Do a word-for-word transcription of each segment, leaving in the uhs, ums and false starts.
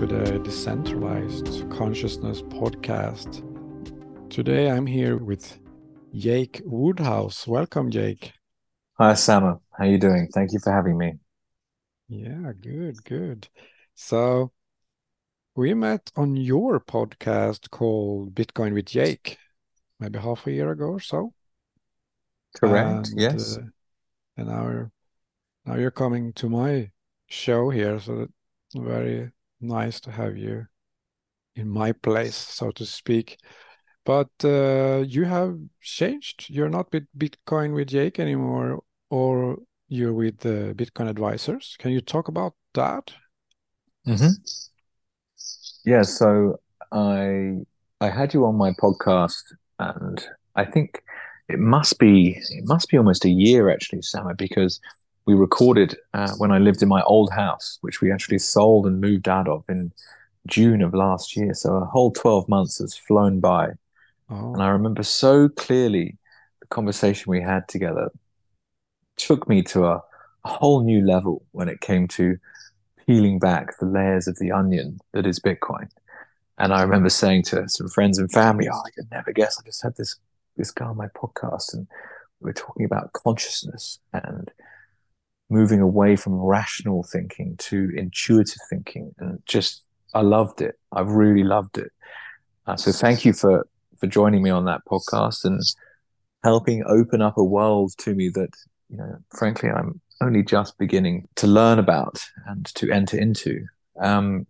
to the Decentralized Consciousness podcast. Today I'm here with Jake Woodhouse. Welcome, Jake. Hi, Sama. How you doing? Thank you for having me. Yeah, good, good. So we met on your podcast called Bitcoin with Jake, maybe half a year ago or so. Correct. And Yes. uh, and now, now you're coming to my show here, so it's very nice to have you in my place, so to speak. But uh, you have changed. You're not with Bitcoin with Jake anymore, or you're with the Bitcoin advisors. Can you talk about that? hmm Yeah. So I I had you on my podcast, and I think it must be it must be almost a year actually, Sama, because we recorded uh, when I lived in my old house, which we actually sold and moved out of in June of last year. So a whole twelve months has flown by, and Oh, I remember so clearly the conversation we had together took me to a, a whole new level when it came to peeling back the layers of the onion that is Bitcoin. And I remember saying to some friends and family, "Oh, I could never guess. I just had this this guy on my podcast, and we were talking about consciousness and moving away from rational thinking to intuitive thinking." And just, I loved it. I really loved it. Uh, so thank you for for joining me on that podcast and helping open up a world to me that, you know, frankly, I'm only just beginning to learn about and to enter into. Um,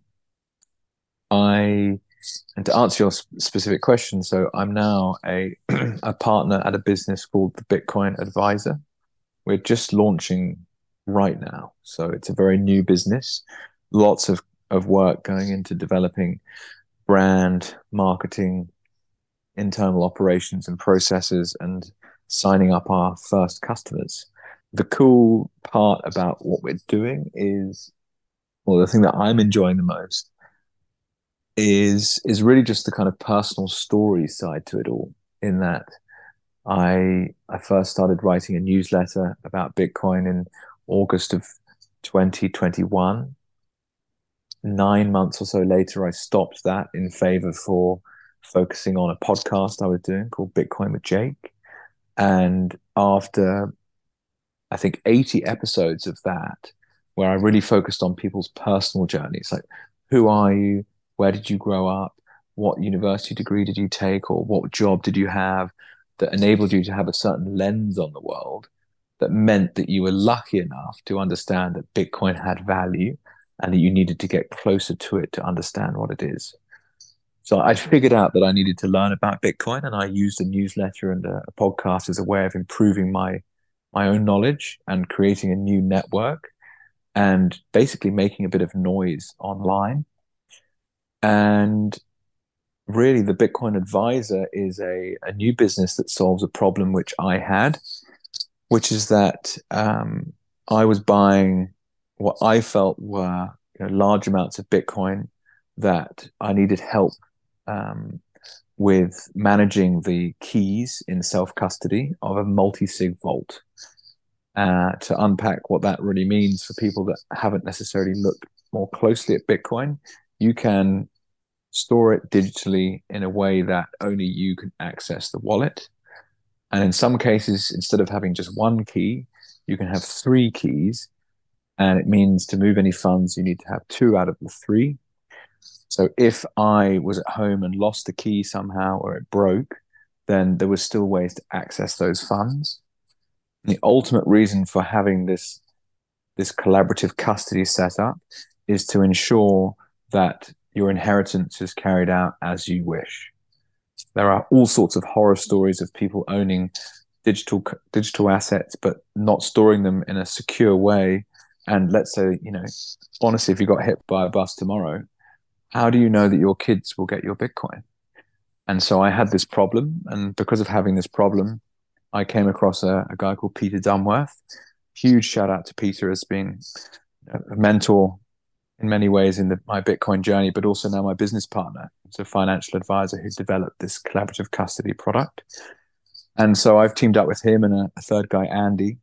I and to answer your specific question, so I'm now a a partner at a business called the Bitcoin Advisor. We're just launching right now, so it's a very new business. Lots of of work going into developing brand, marketing, internal operations and processes, and signing up our first customers. The cool part about what we're doing is, well, the thing that I'm enjoying the most is is really just the kind of personal story side to it all. In that, I I first started writing a newsletter about Bitcoin in August of twenty twenty-one. Nine months or so later, I stopped that in favor for focusing on a podcast I was doing called Bitcoin with Jake. And after, I think, eighty episodes of that, where I really focused on people's personal journeys, like, who are you? Where did you grow up? What university degree did you take? Or what job did you have that enabled you to have a certain lens on the world that meant that you were lucky enough to understand that Bitcoin had value and that you needed to get closer to it to understand what it is. So I figured out that I needed to learn about Bitcoin, and I used a newsletter and a, a podcast as a way of improving my my own knowledge and creating a new network and basically making a bit of noise online. And really, the Bitcoin Advisor is a, a new business that solves a problem which I had, which is that um, I was buying what I felt were, you know, large amounts of Bitcoin that I needed help um, with managing the keys in self custody of a multi sig vault. Uh, to unpack what that really means for people that haven't necessarily looked more closely at Bitcoin, you can store it digitally in a way that only you can access the wallet. And in some cases, instead of having just one key, you can have three keys. And it means to move any funds, you need to have two out of the three. So if I was at home and lost the key somehow or it broke, then there was still ways to access those funds. And the ultimate reason for having this this collaborative custody set up is to ensure that your inheritance is carried out as you wish. There are all sorts of horror stories of people owning digital digital assets but not storing them in a secure way. And let's say, you know, honestly, if you got hit by a bus tomorrow, how do you know that your kids will get your Bitcoin? And so I had this problem, and because of having this problem, I came across a, a guy called Peter Dunworth. Huge shout out to Peter as being a mentor in many ways in the, my Bitcoin journey, but also now my business partner. He's a financial advisor who developed this collaborative custody product. And so I've teamed up with him and a, a third guy, Andy,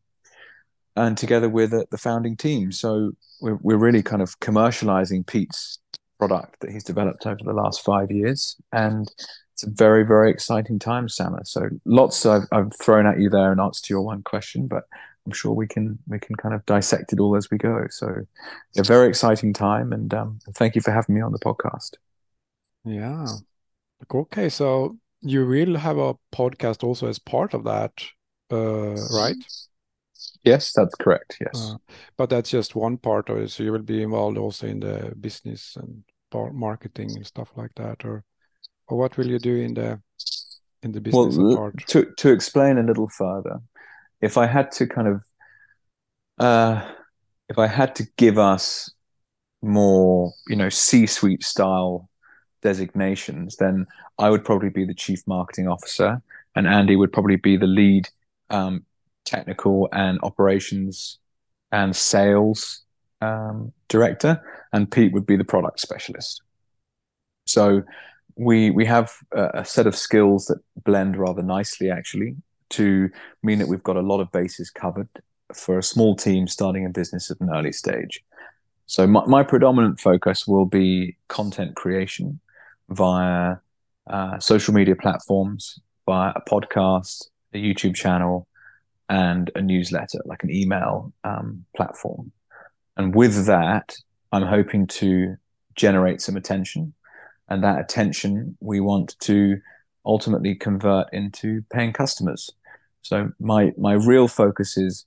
and together with uh, the founding team. So we're, we're really kind of commercializing Pete's product that he's developed over the last five years. And it's a very, very exciting time, Sama. So lots I've, I've thrown at you there in answer to your one question, but I'm sure we can we can kind of dissect it all as we go. So a very exciting time, and um, thank you for having me on the podcast. Yeah. Okay, so you will have a podcast also as part of that, uh, right? Yes, that's correct. Yes. Uh, but that's just one part of it. So you will be involved also in the business and marketing and stuff like that, or or what will you do in the in the business well, part? To to explain a little further, if I had to kind of uh, if I had to give us more, you know, C-suite style designations, then I would probably be the chief marketing officer, and Andy would probably be the lead um, technical and operations and sales um, director, and Pete would be the product specialist. So we we have a, a set of skills that blend rather nicely, actually, to mean that we've got a lot of bases covered for a small team starting a business at an early stage. So my, my predominant focus will be content creation via uh, social media platforms, via a podcast, a YouTube channel, and a newsletter, like an email um, platform. And with that, I'm hoping to generate some attention. And that attention we want to ultimately convert into paying customers. So my my real focus is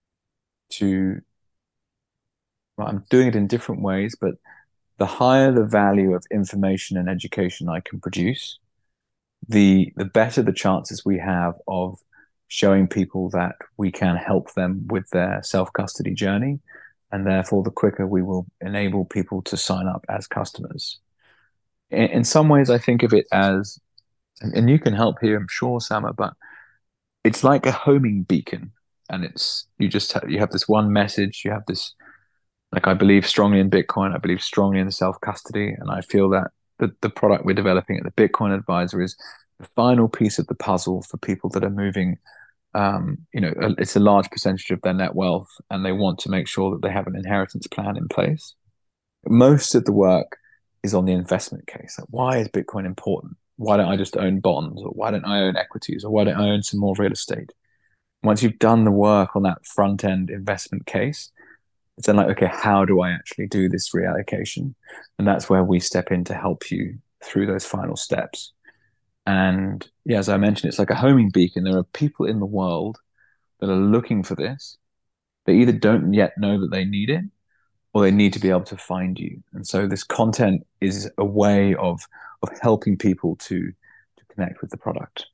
to, well, I'm doing it in different ways, but the higher the value of information and education I can produce, the the better the chances we have of showing people that we can help them with their self-custody journey, and therefore the quicker we will enable people to sign up as customers. In, in some ways, I think of it as, and, and you can help here, I'm sure, Sama, but it's like a homing beacon, and it's you just have, you have this one message, you have this, like, I believe strongly in Bitcoin, I believe strongly in self-custody, and I feel that the, the product we're developing at the Bitcoin Advisor is the final piece of the puzzle for people that are moving, um, you know, it's a large percentage of their net wealth, and they want to make sure that they have an inheritance plan in place. Most of the work is on the investment case. Like, why is Bitcoin important? Why don't I just own bonds? Or why don't I own equities? Or why don't I own some more real estate? Once you've done the work on that front end investment case, it's then like, okay, how do I actually do this reallocation? And that's where we step in to help you through those final steps. And yeah, as I mentioned, it's like a homing beacon. There are people in the world that are looking for this. They either don't yet know that they need it, or they need to be able to find you. And so this content is a way of of helping people to to connect with the product.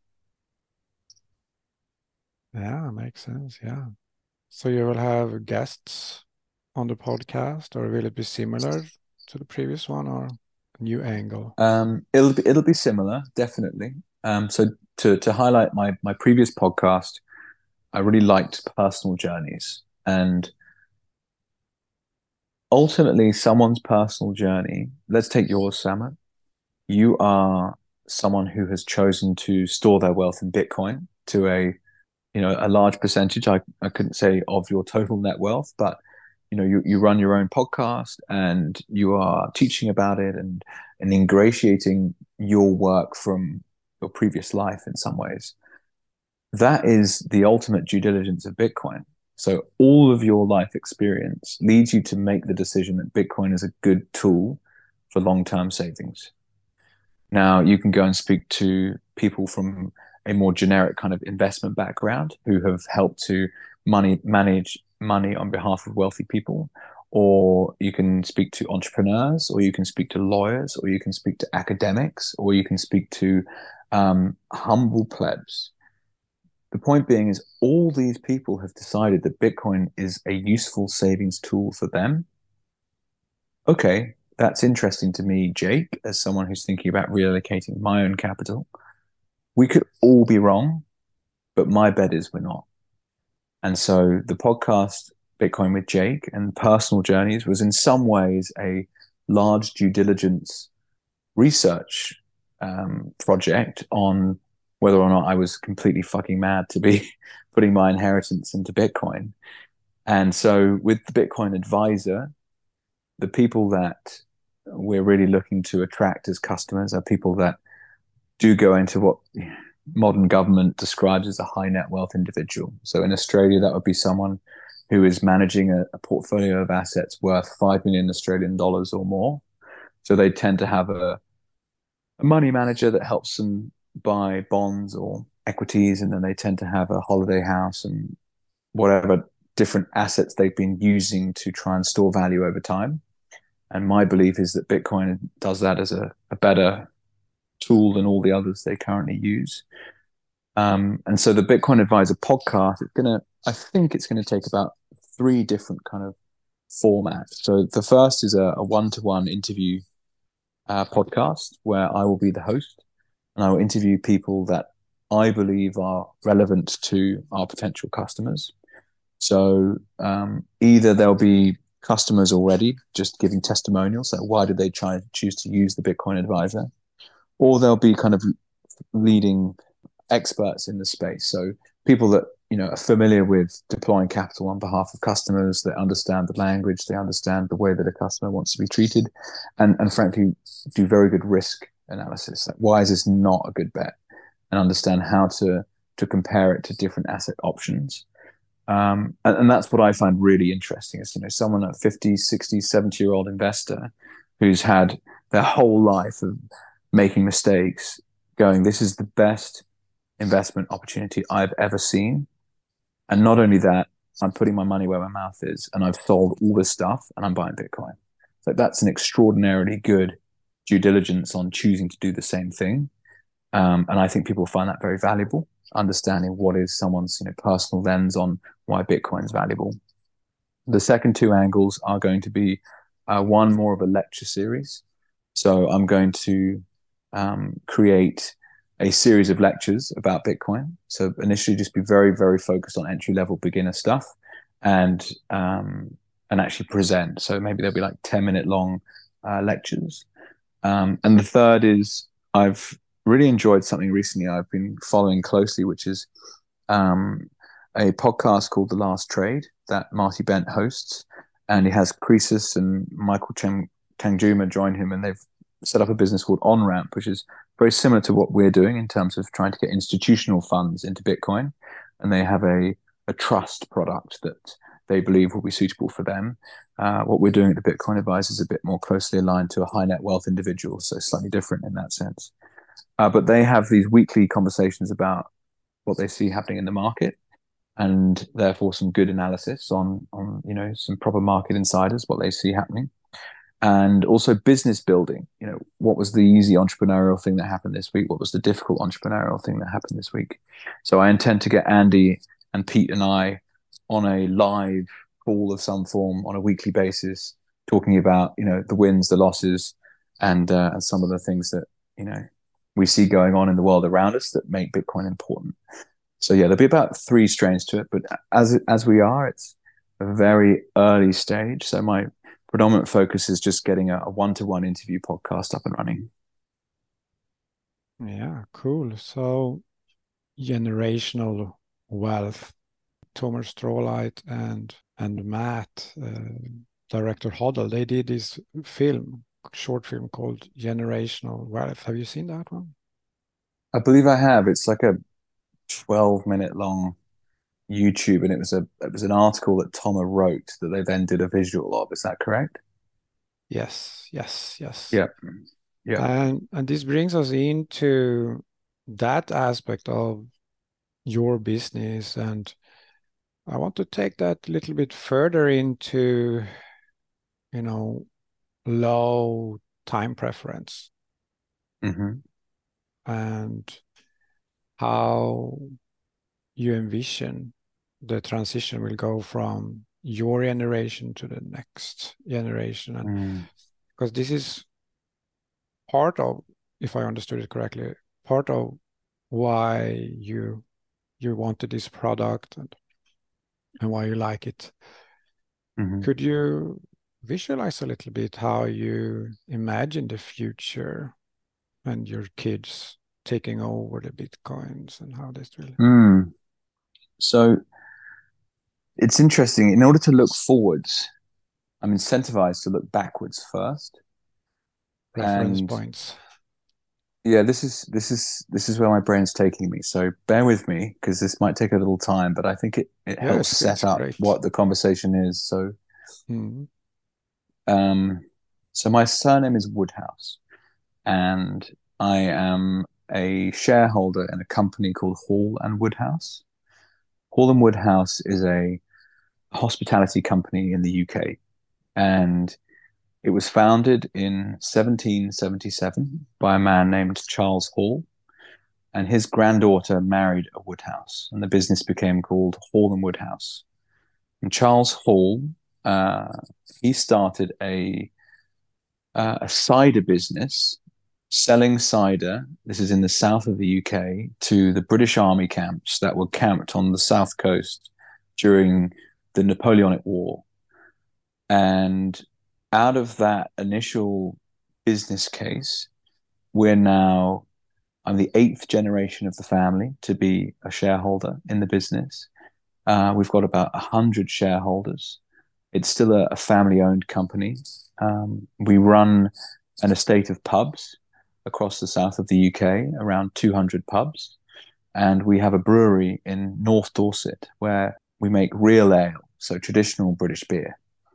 Yeah, makes sense. Yeah. So you will have guests on the podcast, or will it be similar to the previous one, or a new angle? Um, it'll be it'll be similar, definitely. Um, so to to highlight my my previous podcast, I really liked personal journeys, and ultimately, someone's personal journey. Let's take yours, Sama. You are someone who has chosen to store their wealth in Bitcoin to a, you know, a large percentage. I, I couldn't say of your total net wealth, but you know, you, you run your own podcast and you are teaching about it and and ingratiating your work from your previous life in some ways. That is the ultimate due diligence of Bitcoin. So all of your life experience leads you to make the decision that Bitcoin is a good tool for long-term savings. Now, you can go and speak to people from a more generic kind of investment background who have helped to money manage money on behalf of wealthy people, or you can speak to entrepreneurs, or you can speak to lawyers, or you can speak to academics, or you can speak to um, humble plebs. The point being is all these people have decided that Bitcoin is a useful savings tool for them. Okay, that's interesting to me, Jake, as someone who's thinking about reallocating my own capital. We could all be wrong, but my bet is we're not. And so the podcast Bitcoin with Jake and Personal Journeys was in some ways a large due diligence research um, project on whether or not I was completely fucking mad to be putting my inheritance into Bitcoin. And so with the Bitcoin Advisor, the people that we're really looking to attract as customers are people that do go into what modern government describes as a high net wealth individual. So in Australia, that would be someone who is managing a, a portfolio of assets worth five million Australian dollars or more. So they tend to have a, a money manager that helps them buy bonds or equities, and then they tend to have a holiday house and whatever different assets they've been using to try and store value over time. And my belief is that Bitcoin does that as a, a better tool than all the others they currently use. Um, and so the Bitcoin Advisor podcast, it's gonna, I think it's gonna take about three different kind of formats. So the first is a, a one-to-one interview uh, podcast where I will be the host, and I will interview people that I believe are relevant to our potential customers. So um, either there'll be customers already just giving testimonials, like why did they try to choose to use the Bitcoin Advisor, or there'll be kind of leading experts in the space. So people that you know are familiar with deploying capital on behalf of customers, that understand the language, they understand the way that a customer wants to be treated, and and frankly do very good risk analysis. Like why is this not a good bet, and understand how to to compare it to different asset options. Um, and, and that's what I find really interesting is, you know, someone at fifty, sixty, seventy year old investor who's had their whole life of making mistakes going, this is the best investment opportunity I've ever seen. And not only that, I'm putting my money where my mouth is, and I've sold all this stuff and I'm buying Bitcoin. So that's an extraordinarily good due diligence on choosing to do the same thing. Um, and I think people find that very valuable, understanding what is someone's you know personal lens on why Bitcoin is valuable. The second two angles are going to be uh, one more of a lecture series. So I'm going to um, create a series of lectures about Bitcoin. So initially just be very, very focused on entry level beginner stuff and um, and actually present. So maybe there'll be like ten minute long uh, lectures. Um, and the third is I've really enjoyed something recently I've been following closely, which is um, a podcast called The Last Trade that Marty Bent hosts. And he has Croesus and Michael Chang- Tangjuma join him, and they've set up a business called OnRamp, which is very similar to what we're doing in terms of trying to get institutional funds into Bitcoin. And they have a, a trust product that they believe will be suitable for them. Uh, what we're doing at the Bitcoin Advisor is a bit more closely aligned to a high net wealth individual, so slightly different in that sense. Uh, but they have these weekly conversations about what they see happening in the market, and therefore some good analysis on on you know some proper market insiders, what they see happening, and also business building. You know, what was the easy entrepreneurial thing that happened this week? What was the difficult entrepreneurial thing that happened this week? So I intend to get Andy and Pete and I on a live call of some form on a weekly basis, talking about you know the wins, the losses, and uh, and some of the things that you know we see going on in the world around us that make Bitcoin important. So yeah, there'll be about three strains to it, but as as we are, it's a very early stage. So my predominant focus is just getting a, a one-to-one interview podcast up and running. Yeah, cool. So generational wealth. Thomas Strawlight and and Matt, uh, director Hoddle, they did this film, short film called Generational Wealth. Have you seen that one? I believe I have. It's like a twelve minute long YouTube, and it was a it was an article that Thomas wrote that they then did a visual of. Is that correct? Yes, yes, yes. Yeah, yeah. And and this brings us into that aspect of your business, and I want to take that a little bit further into, you know, low time preference Mm-hmm. and how you envision the transition will go from your generation to the next generation. And Mm. because this is part of, if I understood it correctly, part of why you you wanted this product and, and why you like it. Mm-hmm. Could you visualize a little bit how you imagine the future and your kids taking over the Bitcoins and how this will... Mm. So it's interesting. In order to look forwards, I'm incentivized to look backwards first. reference And points. yeah, this is this is this is where my brain's taking me. So bear with me because this might take a little time, but I think it it Yeah, helps it's it's set up great. what the conversation is. So Mm. um, so my surname is Woodhouse, and I am a shareholder in a company called Hall and Woodhouse. Hall and Woodhouse is a hospitality company in the U K, and it was founded in seventeen seventy-seven by a man named Charles Hall, and his granddaughter married a Woodhouse, and the business became called Hall and Woodhouse. And Charles Hall, uh, he started a uh, a cider business selling cider. This is in the south of the U K to the British Army camps that were camped on the south coast during the Napoleonic War. And out of that initial business case, we're now, I'm the eighth generation of the family to be a shareholder in the business. Uh, we've got about one hundred shareholders. It's still a, a family owned company. Um, we run an estate of pubs across the south of the U K, around two hundred pubs. And we have a brewery in North Dorset where we make real ale, so traditional British beer.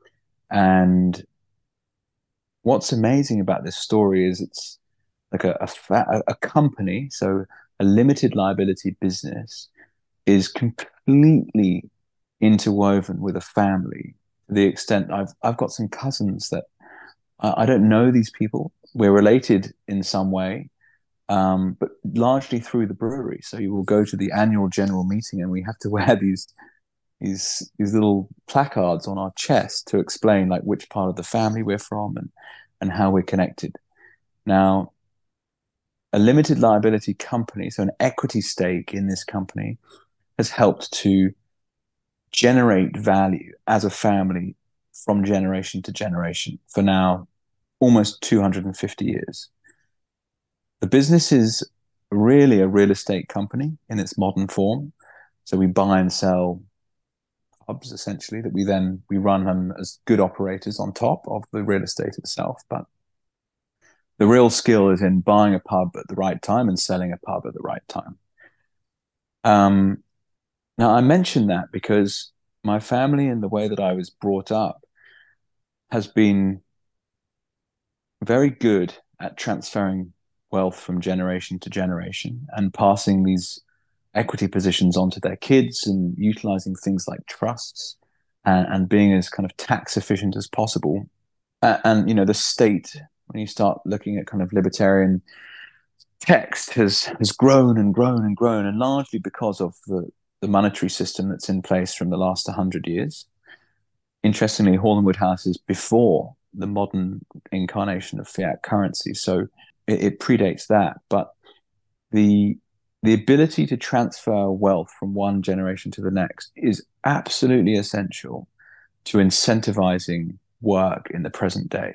And what's amazing about this story is it's like a, a, fa- a company, so a limited liability business, is completely interwoven with a family to the extent I've I've got some cousins that I, I don't know these people. We're related in some way, um, but largely through the brewery. So you will go to the annual general meeting, and we have to wear these these these little placards on our chest to explain like which part of the family we're from and and how we're connected. Now, a limited liability company, so an equity stake in this company, has helped to generate value as a family from generation to generation for now almost two hundred fifty years. The business is really a real estate company in its modern form. So we buy and sell pubs essentially that we then we run them as good operators on top of the real estate itself. But the real skill is in buying a pub at the right time and selling a pub at the right time. Um, now I mention that because my family and the way that I was brought up has been very good at transferring wealth from generation to generation and passing these equity positions onto their kids and utilizing things like trusts and, and being as kind of tax efficient as possible. And, and, you know, the state, when you start looking at kind of libertarian text, has has grown and grown and grown, and largely because of the, the monetary system that's in place from the last one hundred years. Interestingly, Hall and Woodhouse is before the modern incarnation of fiat currency, so it, it predates that. But the the ability to transfer wealth from one generation to the next is absolutely essential to incentivizing work in the present day.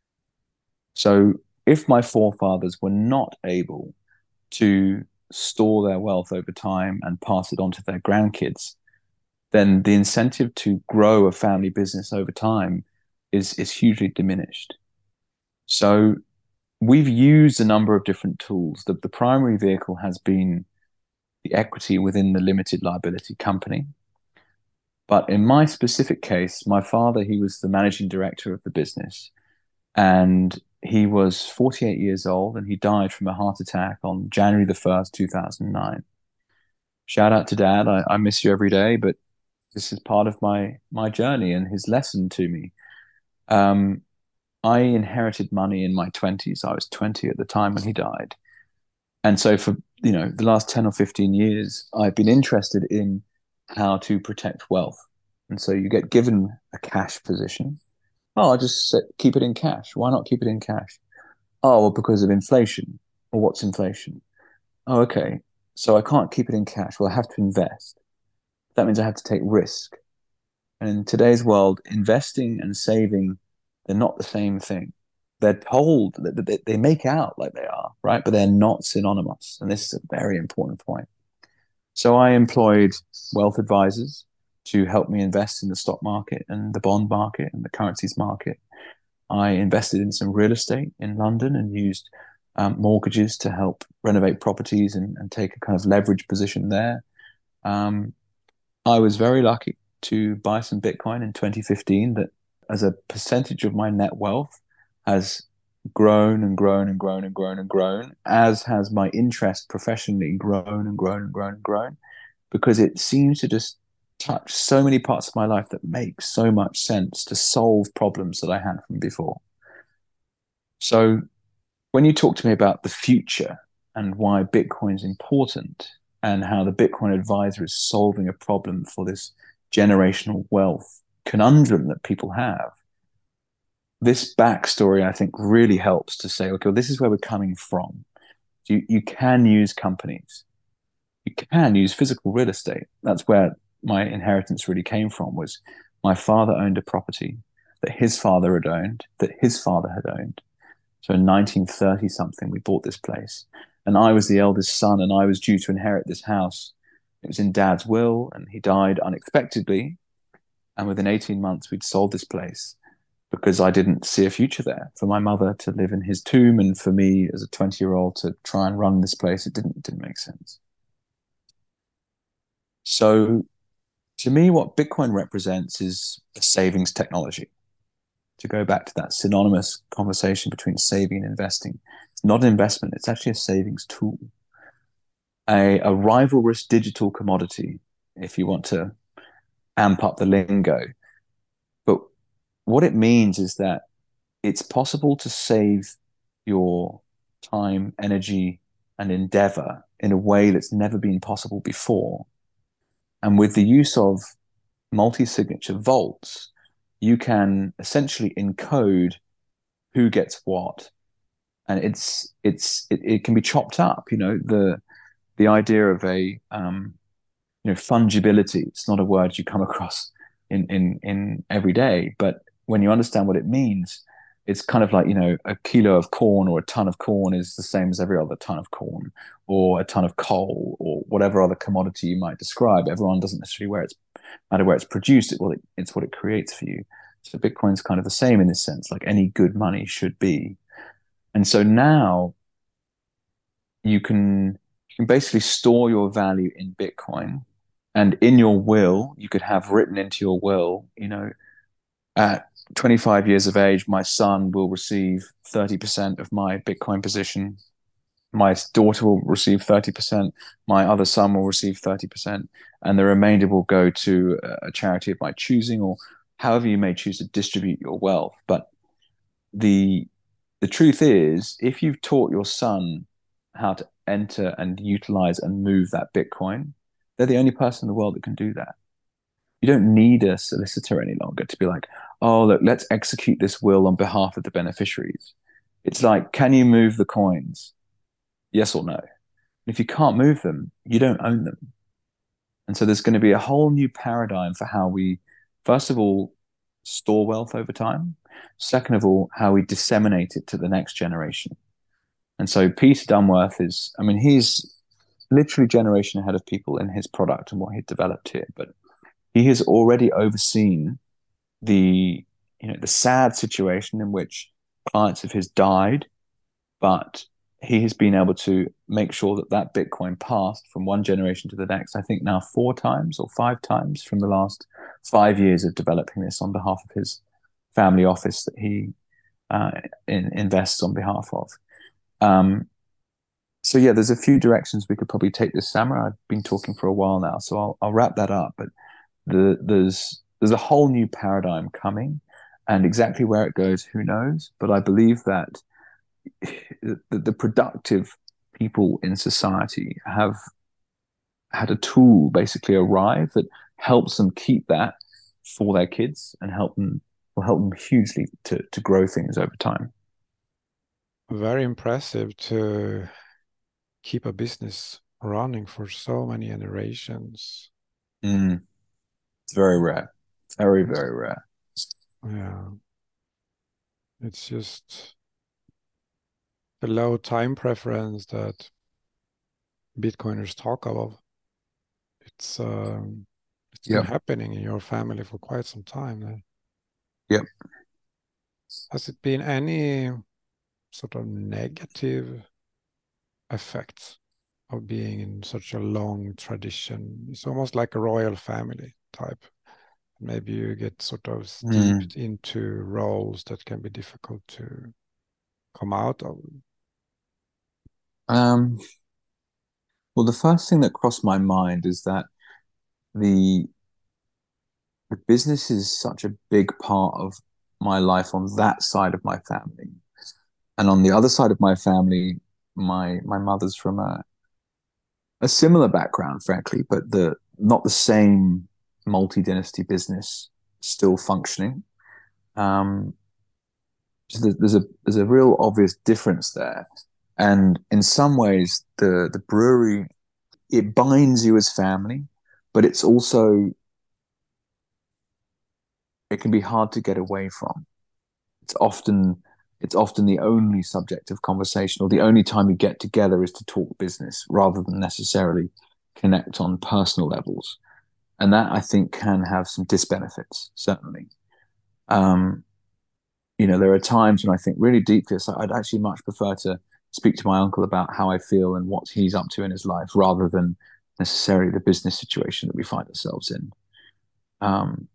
So if my forefathers were not able to store their wealth over time and pass it on to their grandkids, then the incentive to grow a family business over time is is hugely diminished. So we've used a number of different tools. The, the primary vehicle has been the equity within the limited liability company. But in my specific case, my father, he was the managing director of the business, and he was forty-eight years old, and he died from a heart attack on January the first, two thousand nine. Shout out to Dad. I, I miss you every day, but this is part of my my journey and his lesson to me. Um, I inherited money in my twenties. I was twenty at the time when he died. And so for, you know, the last ten or fifteen years, I've been interested in how to protect wealth. And so you get given a cash position. Oh, I'll just set, keep it in cash. Why not keep it in cash? Oh, well, because of inflation. Well, what's inflation? Oh, okay. So I can't keep it in cash. Well, I have to invest. That means I have to take risk. And in today's world, investing and saving, they're not the same thing. They're told that they, they make out like they are, right? But they're not synonymous. And this is a very important point. So I employed wealth advisors to help me invest in the stock market and the bond market and the currencies market. I invested in some real estate in London and used um, mortgages to help renovate properties and, and take a kind of leverage position there. Um, I was very lucky to buy some Bitcoin in twenty fifteen that, as a percentage of my net wealth, has grown and grown and grown and grown and grown, as has my interest professionally grown and grown and grown and grown, because it seems to just touch so many parts of my life that make so much sense to solve problems that I had from before. So when you talk to me about the future and why Bitcoin is important and how the Bitcoin advisor is solving a problem for this generational wealth conundrum that people have, this backstory, I think, really helps to say, okay, well, this is where we're coming from. You, you can use companies. You can use physical real estate. That's where my inheritance really came from, was my father owned a property that his father had owned, that his father had owned. So in nineteen thirty something, we bought this place. And I was the eldest son, and I was due to inherit this house. It was in Dad's will, and he died unexpectedly. And within eighteen months, we'd sold this place because I didn't see a future there for my mother to live in his tomb, and for me as a twenty year old to try and run this place. It didn't, it didn't make sense. So to me, what Bitcoin represents is a savings technology. To go back to that synonymous conversation between saving and investing, it's not an investment, it's actually a savings tool. A, a rivalrous digital commodity, if you want to amp up the lingo. But what it means is that it's possible to save your time, energy, and endeavor in a way that's never been possible before. And with the use of multi-signature vaults, you can essentially encode who gets what. And it's it's it, it can be chopped up. You know, the the idea of a um, you know, fungibility. It's not a word you come across in in in every day, but when you understand what it means, it's kind of like, you know, a kilo of corn or a ton of corn is the same as every other ton of corn, or a ton of coal, or whatever other commodity you might describe. Everyone doesn't necessarily where it's matter where it's produced. It, well, it, it's what it creates for you. So Bitcoin's kind of the same in this sense, like any good money should be. And so now you can you can basically store your value in Bitcoin, and in your will, you could have written into your will, you know, at twenty-five years of age, my son will receive thirty percent of my Bitcoin position. My daughter will receive thirty percent. My other son will receive thirty percent. And the remainder will go to a charity of my choosing, or however you may choose to distribute your wealth. But the the truth is, if you've taught your son how to enter and utilize and move that Bitcoin, they're the only person in the world that can do that. You don't need a solicitor any longer to be like, oh, look, let's execute this will on behalf of the beneficiaries. It's like, can you move the coins? Yes or no? If you can't move them, you don't own them. And so there's going to be a whole new paradigm for how we, first of all, store wealth over time. Second of all, how we disseminate it to the next generation. And so Peter Dunworth is, I mean, he's literally a generation ahead of people in his product and what he developed here. But he has already overseen the, you know, the sad situation in which clients of his died, but he has been able to make sure that that Bitcoin passed from one generation to the next, I think now four times or five times from the last five years of developing this on behalf of his family office that he uh, in, invests on behalf of. Um, so yeah, there's a few directions we could probably take this, Samurai. I've been talking for a while now, so I'll, I'll wrap that up. But the, there's there's a whole new paradigm coming, and exactly where it goes, who knows? But I believe that the, the productive people in society have had a tool basically arrive that helps them keep that for their kids and help them will help them hugely to to grow things over time. Very impressive to keep a business running for so many generations. Mm, it's very rare, very very rare. Yeah, it's just the low time preference that Bitcoiners talk about. It's um, it's been Yep, happening in your family for quite some time now. yep. Has it been any sort of negative effects of being in such a long tradition? It's almost like a royal family type. Maybe you get sort of Mm. steeped into roles that can be difficult to come out of. Um, well, the first thing that crossed my mind is that the the business is such a big part of my life on that side of my family. And on the other side of my family, my my mother's from a, a similar background, frankly, but the not the same multi-dynasty business still functioning. Um, so there's a there's a real obvious difference there. And in some ways, the the brewery, it binds you as family, but it's also it can be hard to get away from. It's often it's often the only subject of conversation, or the only time you get together is to talk business rather than necessarily connect on personal levels. And that, I think, can have some disbenefits, certainly. Um, you know, there are times when I think really deeply, so I'd actually much prefer to speak to my uncle about how I feel and what he's up to in his life rather than necessarily the business situation that we find ourselves in. Um,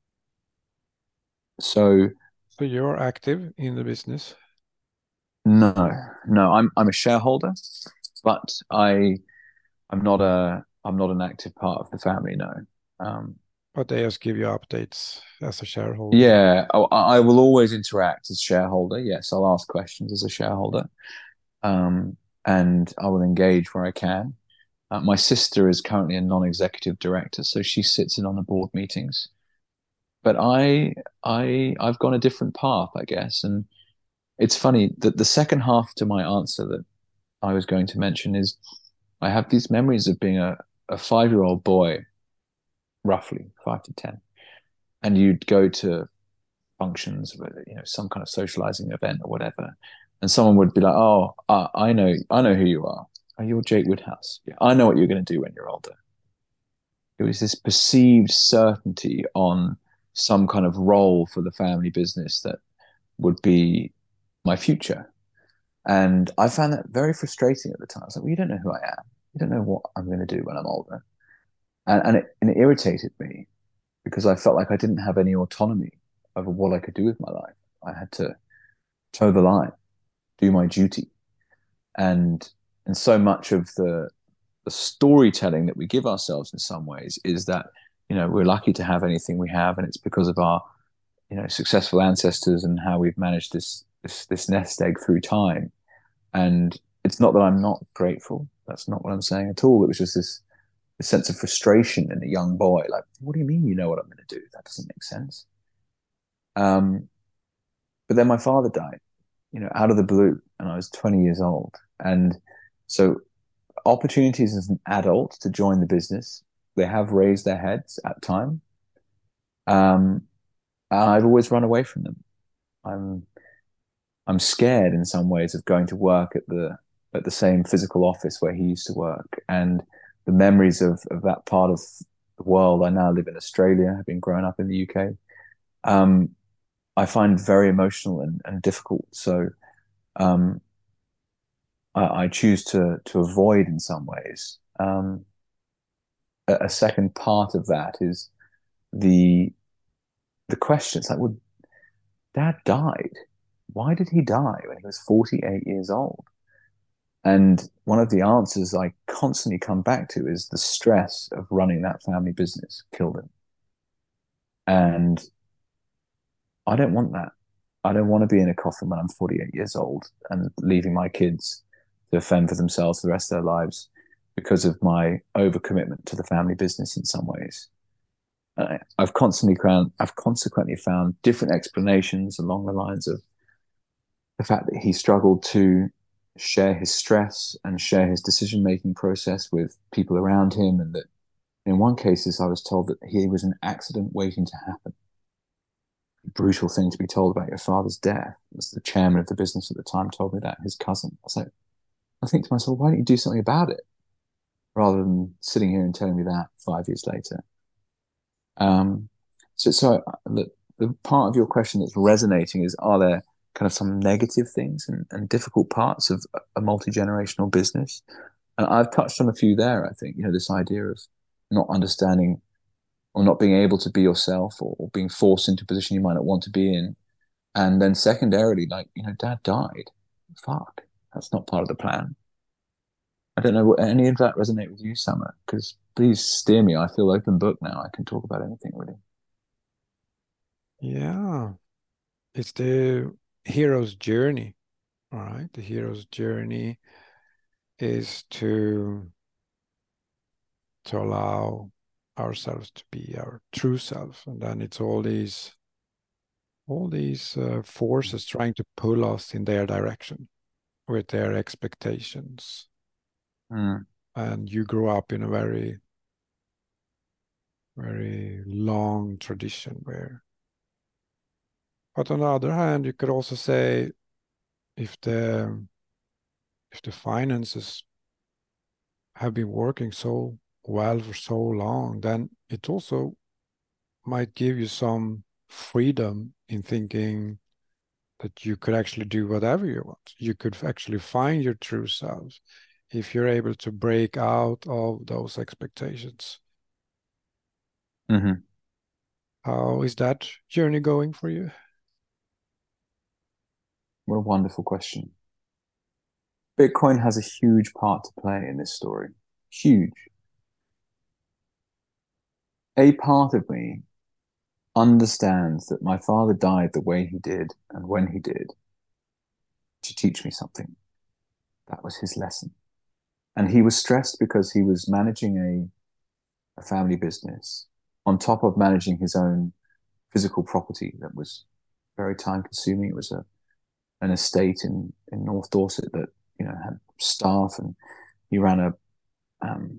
so So you're active in the business, no, no, I'm I'm a shareholder, but I I'm not a I'm not an active part of the family. No. Um, but they just give you updates as a shareholder. yeah, I, I will always interact as shareholder. Yes, I'll ask questions as a shareholder, um, and I will engage where I can. Uh, my sister is currently a non-executive director, so she sits in on the board meetings. But I I I've gone a different path, I guess, and it's funny that the second half to my answer that I was going to mention is I have these memories of being a, a five-year-old boy, roughly five to ten, and you'd go to functions, you know, some kind of socializing event or whatever, and someone would be like, "Oh, uh, I know, I know who you are. Oh, you're Jake Woodhouse. Yeah, I know what you're going to do when you're older." It was this perceived certainty on some kind of role for the family business that would be my future. And I found that very frustrating at the time. I was like, well, you don't know who I am. You don't know what I'm going to do when I'm older. And, and, it, and it irritated me because I felt like I didn't have any autonomy over what I could do with my life. I had to toe the line, do my duty. And and so much of the the storytelling that we give ourselves in some ways is that, you know, we're lucky to have anything we have, and it's because of our, you know, successful ancestors and how we've managed this this this nest egg through time. And it's not that I'm not grateful. That's not what I'm saying at all. It was just this, this sense of frustration in a young boy. Like, what do you mean you know what I'm going to do? That doesn't make sense. Um, but then my father died, you know, out of the blue, and I was twenty years old. And so opportunities as an adult to join the business, they have raised their heads at time. Um, I've always run away from them. I'm I'm scared in some ways of going to work at the at the same physical office where he used to work, and the memories of of that part of the world. I now live in Australia, having grown up in the U K. Um, I find very emotional and, and difficult. So um, I, I choose to to avoid in some ways. Um, a, a second part of that is the the question. It's like, well, Dad died. Why did he die when he was forty-eight years old? And one of the answers I constantly come back to is the stress of running that family business killed him. And I don't want that. I don't want to be in a coffin when I'm forty-eight years old and leaving my kids to fend for themselves for the rest of their lives because of my overcommitment to the family business in some ways. Uh, I've constantly found, I've consequently found different explanations along the lines of the fact that he struggled to share his stress and share his decision making process with people around him, and that in one case I was told that he was an accident waiting to happen. A brutal thing to be told about your father's death. As the chairman of the business at the time told me that, his cousin. I was like, I think to myself, why don't you do something about it rather than sitting here and telling me that five years later? Um, so, so look, the part of your question that's resonating is, are there kind of some negative things and, and difficult parts of a multi-generational business? And I've touched on a few there, I think, you know, this idea of not understanding or not being able to be yourself, or, or being forced into a position you might not want to be in. And then secondarily, like, you know, dad died. Fuck, that's not part of the plan. I don't know, what any of that resonate with you, Summer? Because please steer me. I feel open book now. I can talk about anything really. Yeah, it's the hero's journey, all right? The hero's journey is to to allow ourselves to be our true self, and then it's all these all these uh, forces trying to pull us in their direction with their expectations. Mm. And you grow up in a very very long tradition where, but on the other hand, you could also say, if the if the finances have been working so well for so long, then it also might give you some freedom in thinking that you could actually do whatever you want. You could actually find your true self if you're able to break out of those expectations. Mm-hmm. How is that journey going for you? What a wonderful question. Bitcoin has a huge part to play in this story. Huge. A part of me understands that my father died the way he did and when he did to teach me something. That was his lesson. And he was stressed because he was managing a, a family business on top of managing his own physical property that was very time consuming. It was a an estate in, in North Dorset that, you know, had staff, and he ran a um,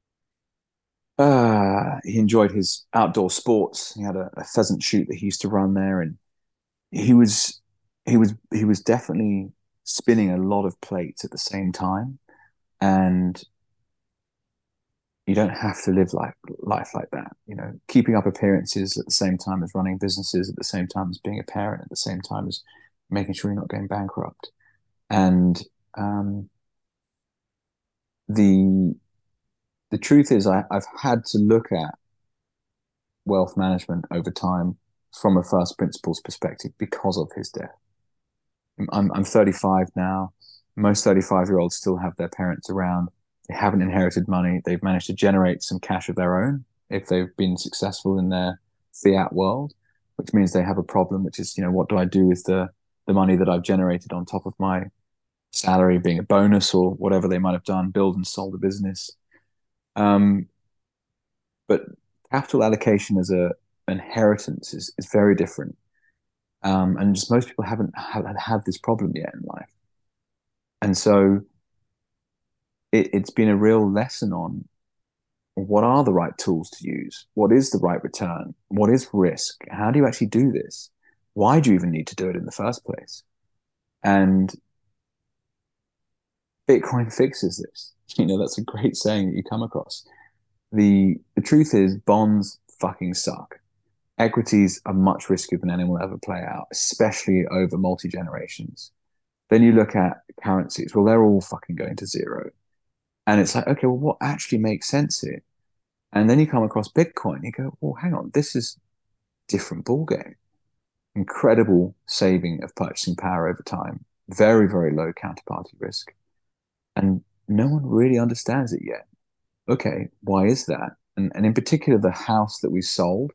uh, he enjoyed his outdoor sports. He had a, a pheasant shoot that he used to run there, and he was he was he was definitely spinning a lot of plates at the same time. And you don't have to live like life like that. You know, keeping up appearances at the same time as running businesses, at the same time as being a parent, at the same time as making sure you're not going bankrupt. And um, the the truth is, I, I've had to look at wealth management over time from a first principles perspective because of his death. I'm I'm thirty-five now. Most thirty-five year olds still have their parents around. They haven't inherited money. They've managed to generate some cash of their own if they've been successful in their fiat world, which means they have a problem, which is, you know, what do I do with the the money that I've generated on top of my salary, being a bonus or whatever they might have done, build and sold a business. Um, but capital allocation as a inheritance is, is very different. Um, and just most people haven't have, had this problem yet in life. And so it, it's been a real lesson on what are the right tools to use? What is the right return? What is risk? How do you actually do this? Why do you even need to do it in the first place? And Bitcoin fixes this. You know, that's a great saying that you come across. The the truth is bonds fucking suck. Equities are much riskier than anyone will ever play out, especially over multi generations. Then you look at currencies. Well, they're all fucking going to zero. And it's like, okay, well, what actually makes sense here? And then you come across Bitcoin. You go, well, hang on, this is different ballgame. Incredible saving of purchasing power over time. Very, very low counterparty risk. And no one really understands it yet. Okay, why is that? And, and in particular, the house that we sold,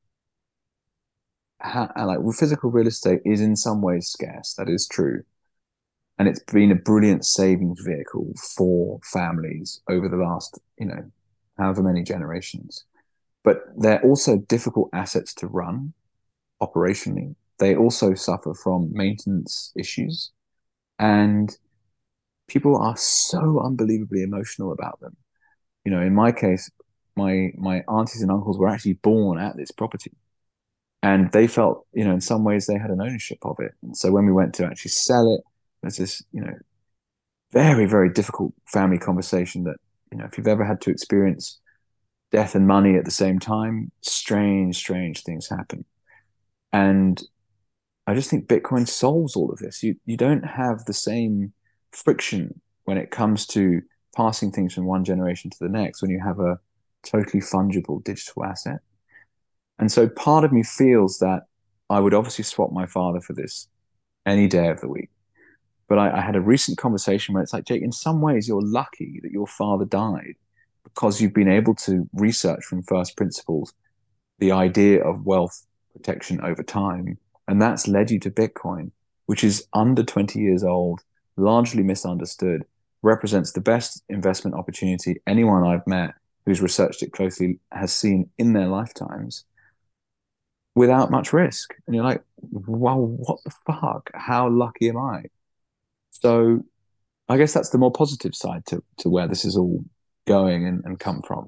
how, like physical real estate is in some ways scarce. That is true. And it's been a brilliant savings vehicle for families over the last, you know, however many generations. But they're also difficult assets to run operationally. They also suffer from maintenance issues. And people are so unbelievably emotional about them. You know, in my case, my my aunties and uncles were actually born at this property. And they felt, you know, in some ways they had an ownership of it. And so when we went to actually sell it, there's this, you know, very, very difficult family conversation that, you know, if you've ever had to experience death and money at the same time, strange, strange things happen. And I just think Bitcoin solves all of this. You you don't have the same friction when it comes to passing things from one generation to the next when you have a totally fungible digital asset. And so part of me feels that I would obviously swap my father for this any day of the week. But I, I had a recent conversation where it's like, Jake, in some ways, you're lucky that your father died because you've been able to research from first principles the idea of wealth protection over time. And that's led you to Bitcoin, which is under twenty years old, largely misunderstood, represents the best investment opportunity anyone I've met who's researched it closely has seen in their lifetimes without much risk. And you're like, wow, what the fuck? How lucky am I? So I guess that's the more positive side to, to where this is all going and, and come from.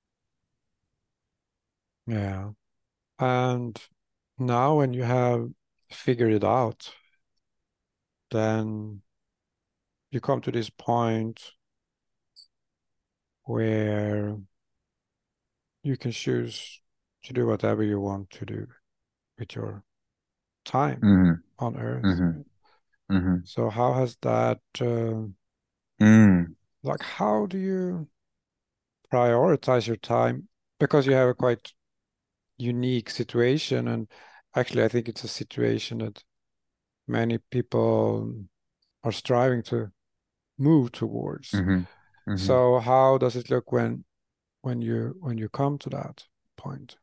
Yeah. And now when you have figured it out, then you come to this point where you can choose to do whatever you want to do with your time Mm-hmm. on Earth. Mm-hmm. Mm-hmm. So how has that, uh, Mm. like, how do you prioritize your time? Because you have a quite unique situation, and actually, I think it's a situation that many people are striving to move towards. Mm-hmm. Mm-hmm. So how does it look when when you when you come to that point?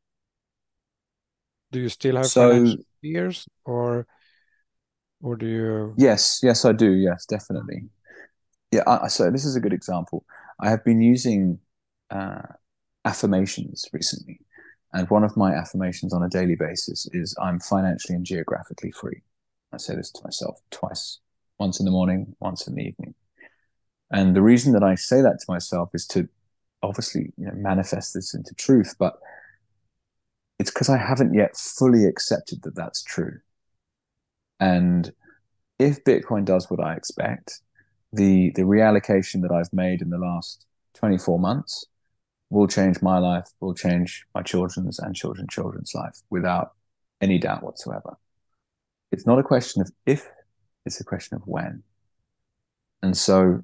Do you still have So financial fears, or or do you? yes, yes, I do. Yes, definitely. Yeah. I, so this is a good example. I have been using uh, affirmations recently, and one of my affirmations on a daily basis is I'm financially and geographically free. I say this to myself twice, once in the morning, once in the evening. And the reason that I say that to myself is to obviously, you know, manifest this into truth, but it's because I haven't yet fully accepted that that's true. And if Bitcoin does what I expect, the the reallocation that I've made in the last twenty-four months will change my life, will change my children's and children's children's life without any doubt whatsoever. It's not a question of if, it's a question of when. And so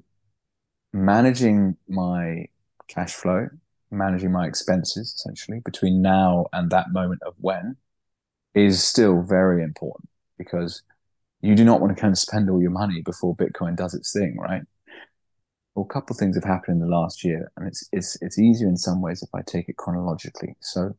managing my cash flow, managing my expenses essentially between now and that moment of when is still very important because you do not want to kind of spend all your money before Bitcoin does its thing, right? Well, a couple of things have happened in the last year, and it's it's it's easier in some ways if I take it chronologically. So,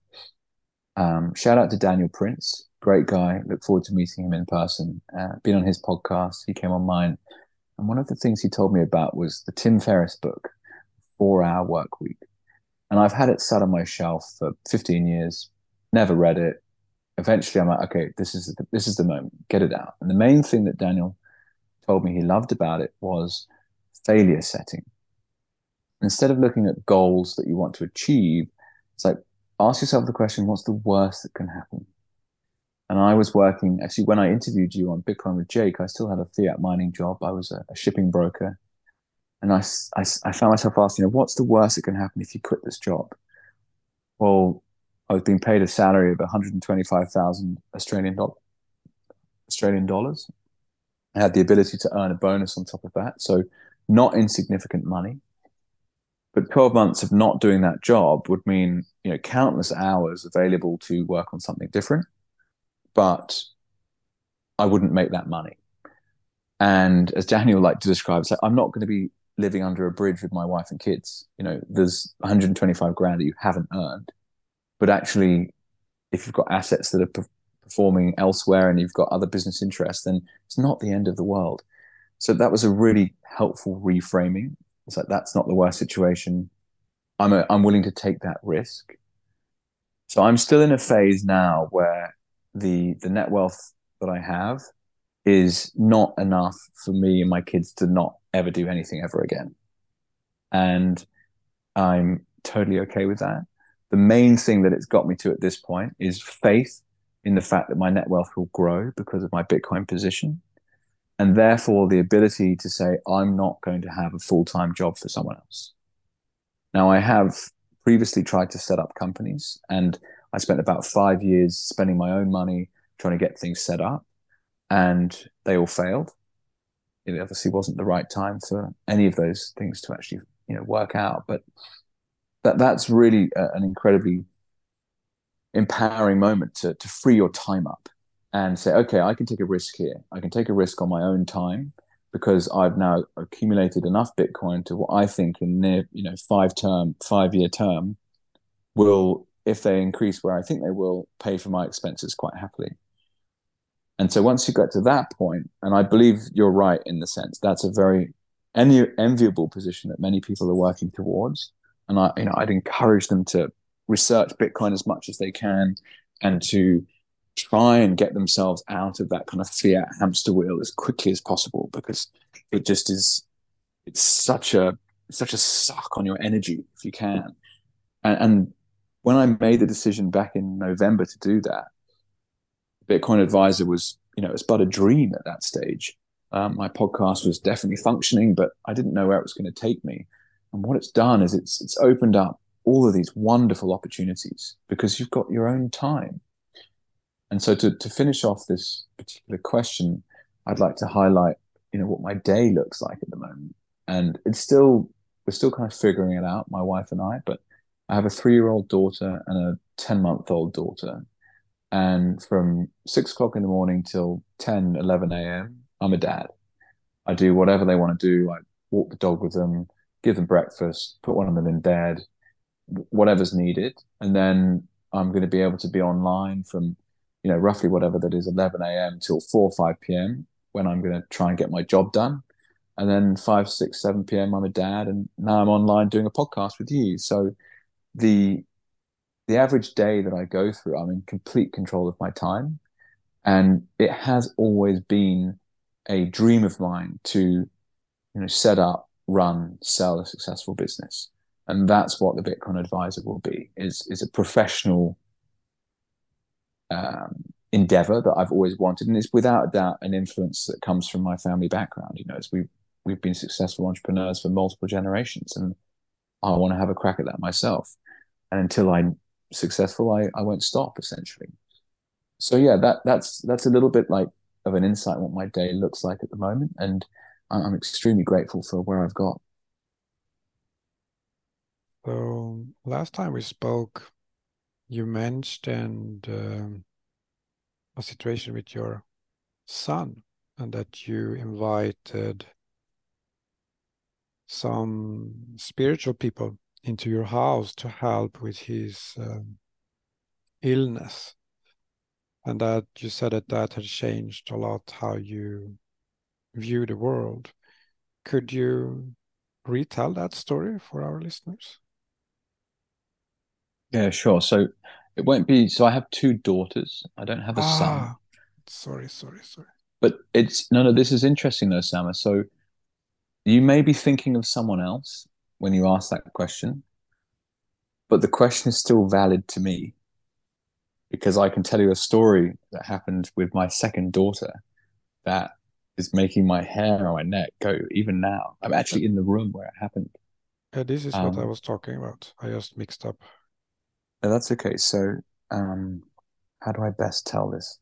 um, shout out to Daniel Prince, great guy. Look forward to meeting him in person. Uh, been on his podcast, he came on mine, and one of the things he told me about was the Tim Ferriss book, Four Hour Work Week. And I've had it sat on my shelf for fifteen years, never read it. Eventually, I'm like, okay, this is the, this is the moment, get it out. And the main thing that Daniel told me he loved about it was failure setting. Instead of looking at goals that you want to achieve, it's like ask yourself the question, what's the worst that can happen? And I was working, actually, when I interviewed you on Bitcoin with Jake, I still had a fiat mining job. I was a, a shipping broker. And I, I, I found myself asking, you know, what's the worst that can happen if you quit this job? Well, I was being paid a salary of one hundred twenty-five thousand Australian, do- Australian dollars. I had the ability to earn a bonus on top of that. So not insignificant money. But twelve months of not doing that job would mean, you know, countless hours available to work on something different, but I wouldn't make that money. And as Daniel liked to describe, it's like, I'm not going to be living under a bridge with my wife and kids. You know, there's one hundred twenty-five grand that you haven't earned. But actually, if you've got assets that are performing elsewhere and you've got other business interests, then it's not the end of the world. So that was a really helpful reframing. It's like, that's not the worst situation. I'm a, I'm willing to take that risk. So I'm still in a phase now where the the net wealth that I have is not enough for me and my kids to not ever do anything ever again. And I'm totally okay with that. The main thing that it's got me to at this point is faith in the fact that my net wealth will grow because of my Bitcoin position. And therefore, the ability to say, I'm not going to have a full time job for someone else. Now, I have previously tried to set up companies, and I spent about five years spending my own money, trying to get things set up, and they all failed. It obviously wasn't the right time for any of those things to actually, you know, work out. But that that's really a, an incredibly empowering moment to to free your time up and say, okay, I can take a risk here. I can take a risk on my own time because I've now accumulated enough Bitcoin to what I think in near, you know, five term, five year term will, if they increase where I think they will, pay for my expenses quite happily. And so once you get to that point, and I believe you're right in the sense that's a very enviable position that many people are working towards. And I, you know, I'd encourage them to research Bitcoin as much as they can and to try and get themselves out of that kind of fiat hamster wheel as quickly as possible, because it just is, it's such a, such a suck on your energy if you can. And, and when I made the decision back in November to do that, Bitcoin Advisor was, you know, it's but a dream at that stage. Um, my podcast was definitely functioning, but I didn't know where it was going to take me. And what it's done is it's it's opened up all of these wonderful opportunities because you've got your own time. And so to to finish off this particular question, I'd like to highlight, you know, what my day looks like at the moment. And it's still, we're still kind of figuring it out, my wife and I, but I have a three-year-old daughter and a ten-month-old daughter. And from six o'clock in the morning till ten, eleven a m, I'm a dad. I do whatever they want to do. I walk the dog with them, give them breakfast, put one of them in bed, whatever's needed. And then I'm going to be able to be online from, you know, roughly whatever that is, eleven a m till four, five p m when I'm going to try and get my job done. And then five, six, seven p m, I'm a dad. And now I'm online doing a podcast with you. So the the average day that I go through, I'm in complete control of my time. And it has always been a dream of mine to, you know, set up, run, sell a successful business. And that's what the Bitcoin Advisor will be, is, is a professional um, endeavor that I've always wanted. And it's without a doubt an influence that comes from my family background. You know, as we've, we've been successful entrepreneurs for multiple generations, and I want to have a crack at that myself. And until I'm successful, I, I won't stop, essentially. So yeah, that that's that's a little bit like of an insight on what my day looks like at the moment, and I'm extremely grateful for where I've got. So last time we spoke, you mentioned um, a situation with your son, and that you invited some spiritual people into your house to help with his um, illness. And that you said that that had changed a lot how you view the world. Could you retell that story for our listeners? Yeah, sure. So it won't be. So I have two daughters. I don't have a son. Ah, sorry, sorry, sorry. But it's no, no. This is interesting though, Sama. So you may be thinking of someone else when you ask that question, but the question is still valid to me because I can tell you a story that happened with my second daughter that is making my hair on my neck go even now. I'm actually in the room where it happened. Uh, this is what I Um, was talking about. I just mixed up. no, that's okay. So, um, how do I best tell this?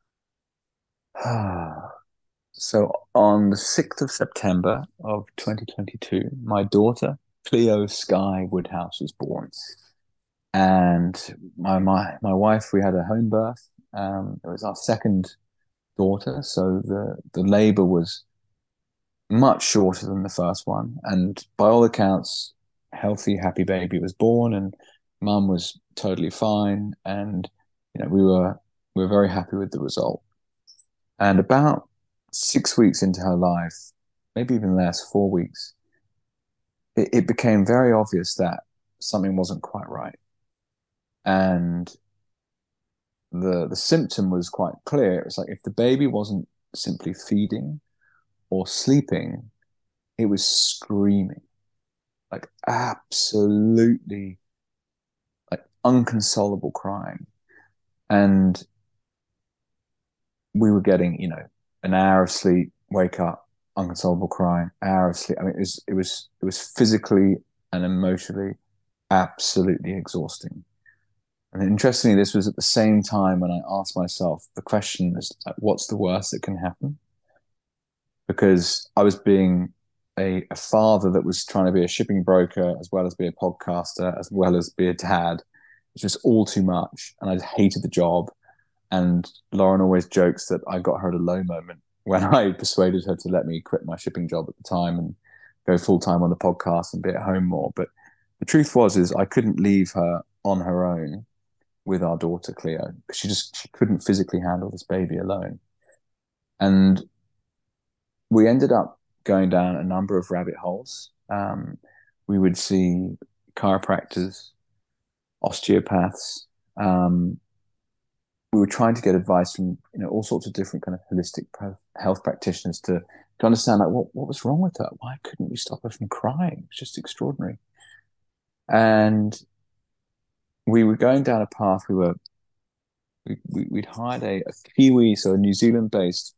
So, on the sixth of September of twenty twenty-two, my daughter, Cleo Sky Woodhouse, was born. And my, my, my wife, we had a home birth. Um, it was our second daughter. So, the, the labor was much shorter than the first one. And by all accounts, healthy, happy baby was born, and mum was totally fine. And, you know, we were, we were very happy with the result. And about six weeks into her life, maybe even less, four weeks, it, it became very obvious that something wasn't quite right. And the the symptom was quite clear. It was like if the baby wasn't simply feeding or sleeping, it was screaming, like absolutely like unconsolable crying. And we were getting, you know, an hour of sleep, wake up, unconsolable crying, hour of sleep. I mean, it was it was it was physically and emotionally absolutely exhausting. And interestingly, this was at the same time when I asked myself the question is, like, what's the worst that can happen? Because I was being a, a father that was trying to be a shipping broker as well as be a podcaster, as well as be a dad. It's just all too much. And I just hated the job. And Lauren always jokes that I got her at a low moment when I persuaded her to let me quit my shipping job at the time and go full time on the podcast and be at home more. But the truth was, is I couldn't leave her on her own with our daughter Cleo because she just she couldn't physically handle this baby alone. And we ended up going down a number of rabbit holes. Um, we would see chiropractors, osteopaths. Um, we were trying to get advice from you know all sorts of different kind of holistic health practitioners to to understand like what what was wrong with her. Why couldn't we stop her from crying? It's just extraordinary. And we were going down a path. We were we, we we'd hired a, a Kiwi, so a New Zealand based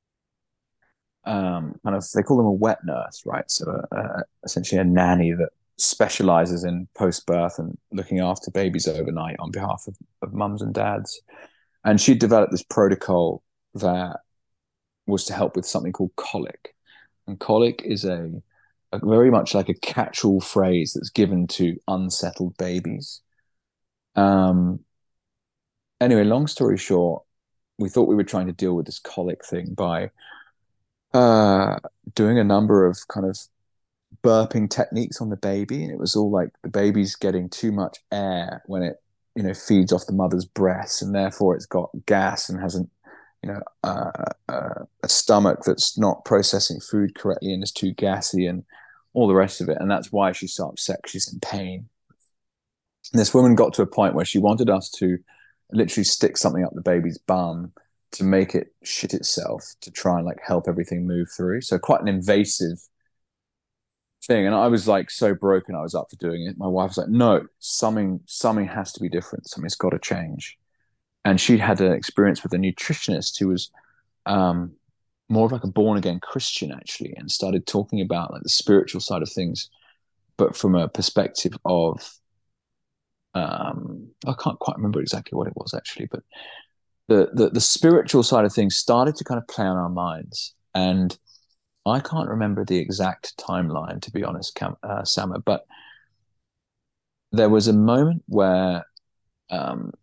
um, kind of they call them a wet nurse, right? So uh, essentially a nanny that specializes in post birth and looking after babies overnight on behalf of, of mums and dads. And she developed this protocol that was to help with something called colic. And colic is a, a very much like a catch-all phrase that's given to unsettled babies. Um, anyway, long story short, we thought we were trying to deal with this colic thing by uh, doing a number of kind of burping techniques on the baby. And it was all like the baby's getting too much air when it you know feeds off the mother's breasts, and therefore it's got gas and hasn't you know uh, uh, a stomach that's not processing food correctly and is too gassy and all the rest of it. And that's why she's so upset. She's in pain. And this woman got to a point where she wanted us to literally stick something up the baby's bum to make it shit itself to try and like help everything move through. So quite an invasive thing. And I was like so broken, I was up for doing it. My wife was like, no, something something has to be different. Something's got to change. And she'd had an experience with a nutritionist who was um, more of like a born again Christian actually, and started talking about like the spiritual side of things, but from a perspective of um, I can't quite remember exactly what it was actually, but the, the the spiritual side of things started to kind of play on our minds. And I can't remember the exact timeline, to be honest, Cam, uh, Sama, but there was a moment where um,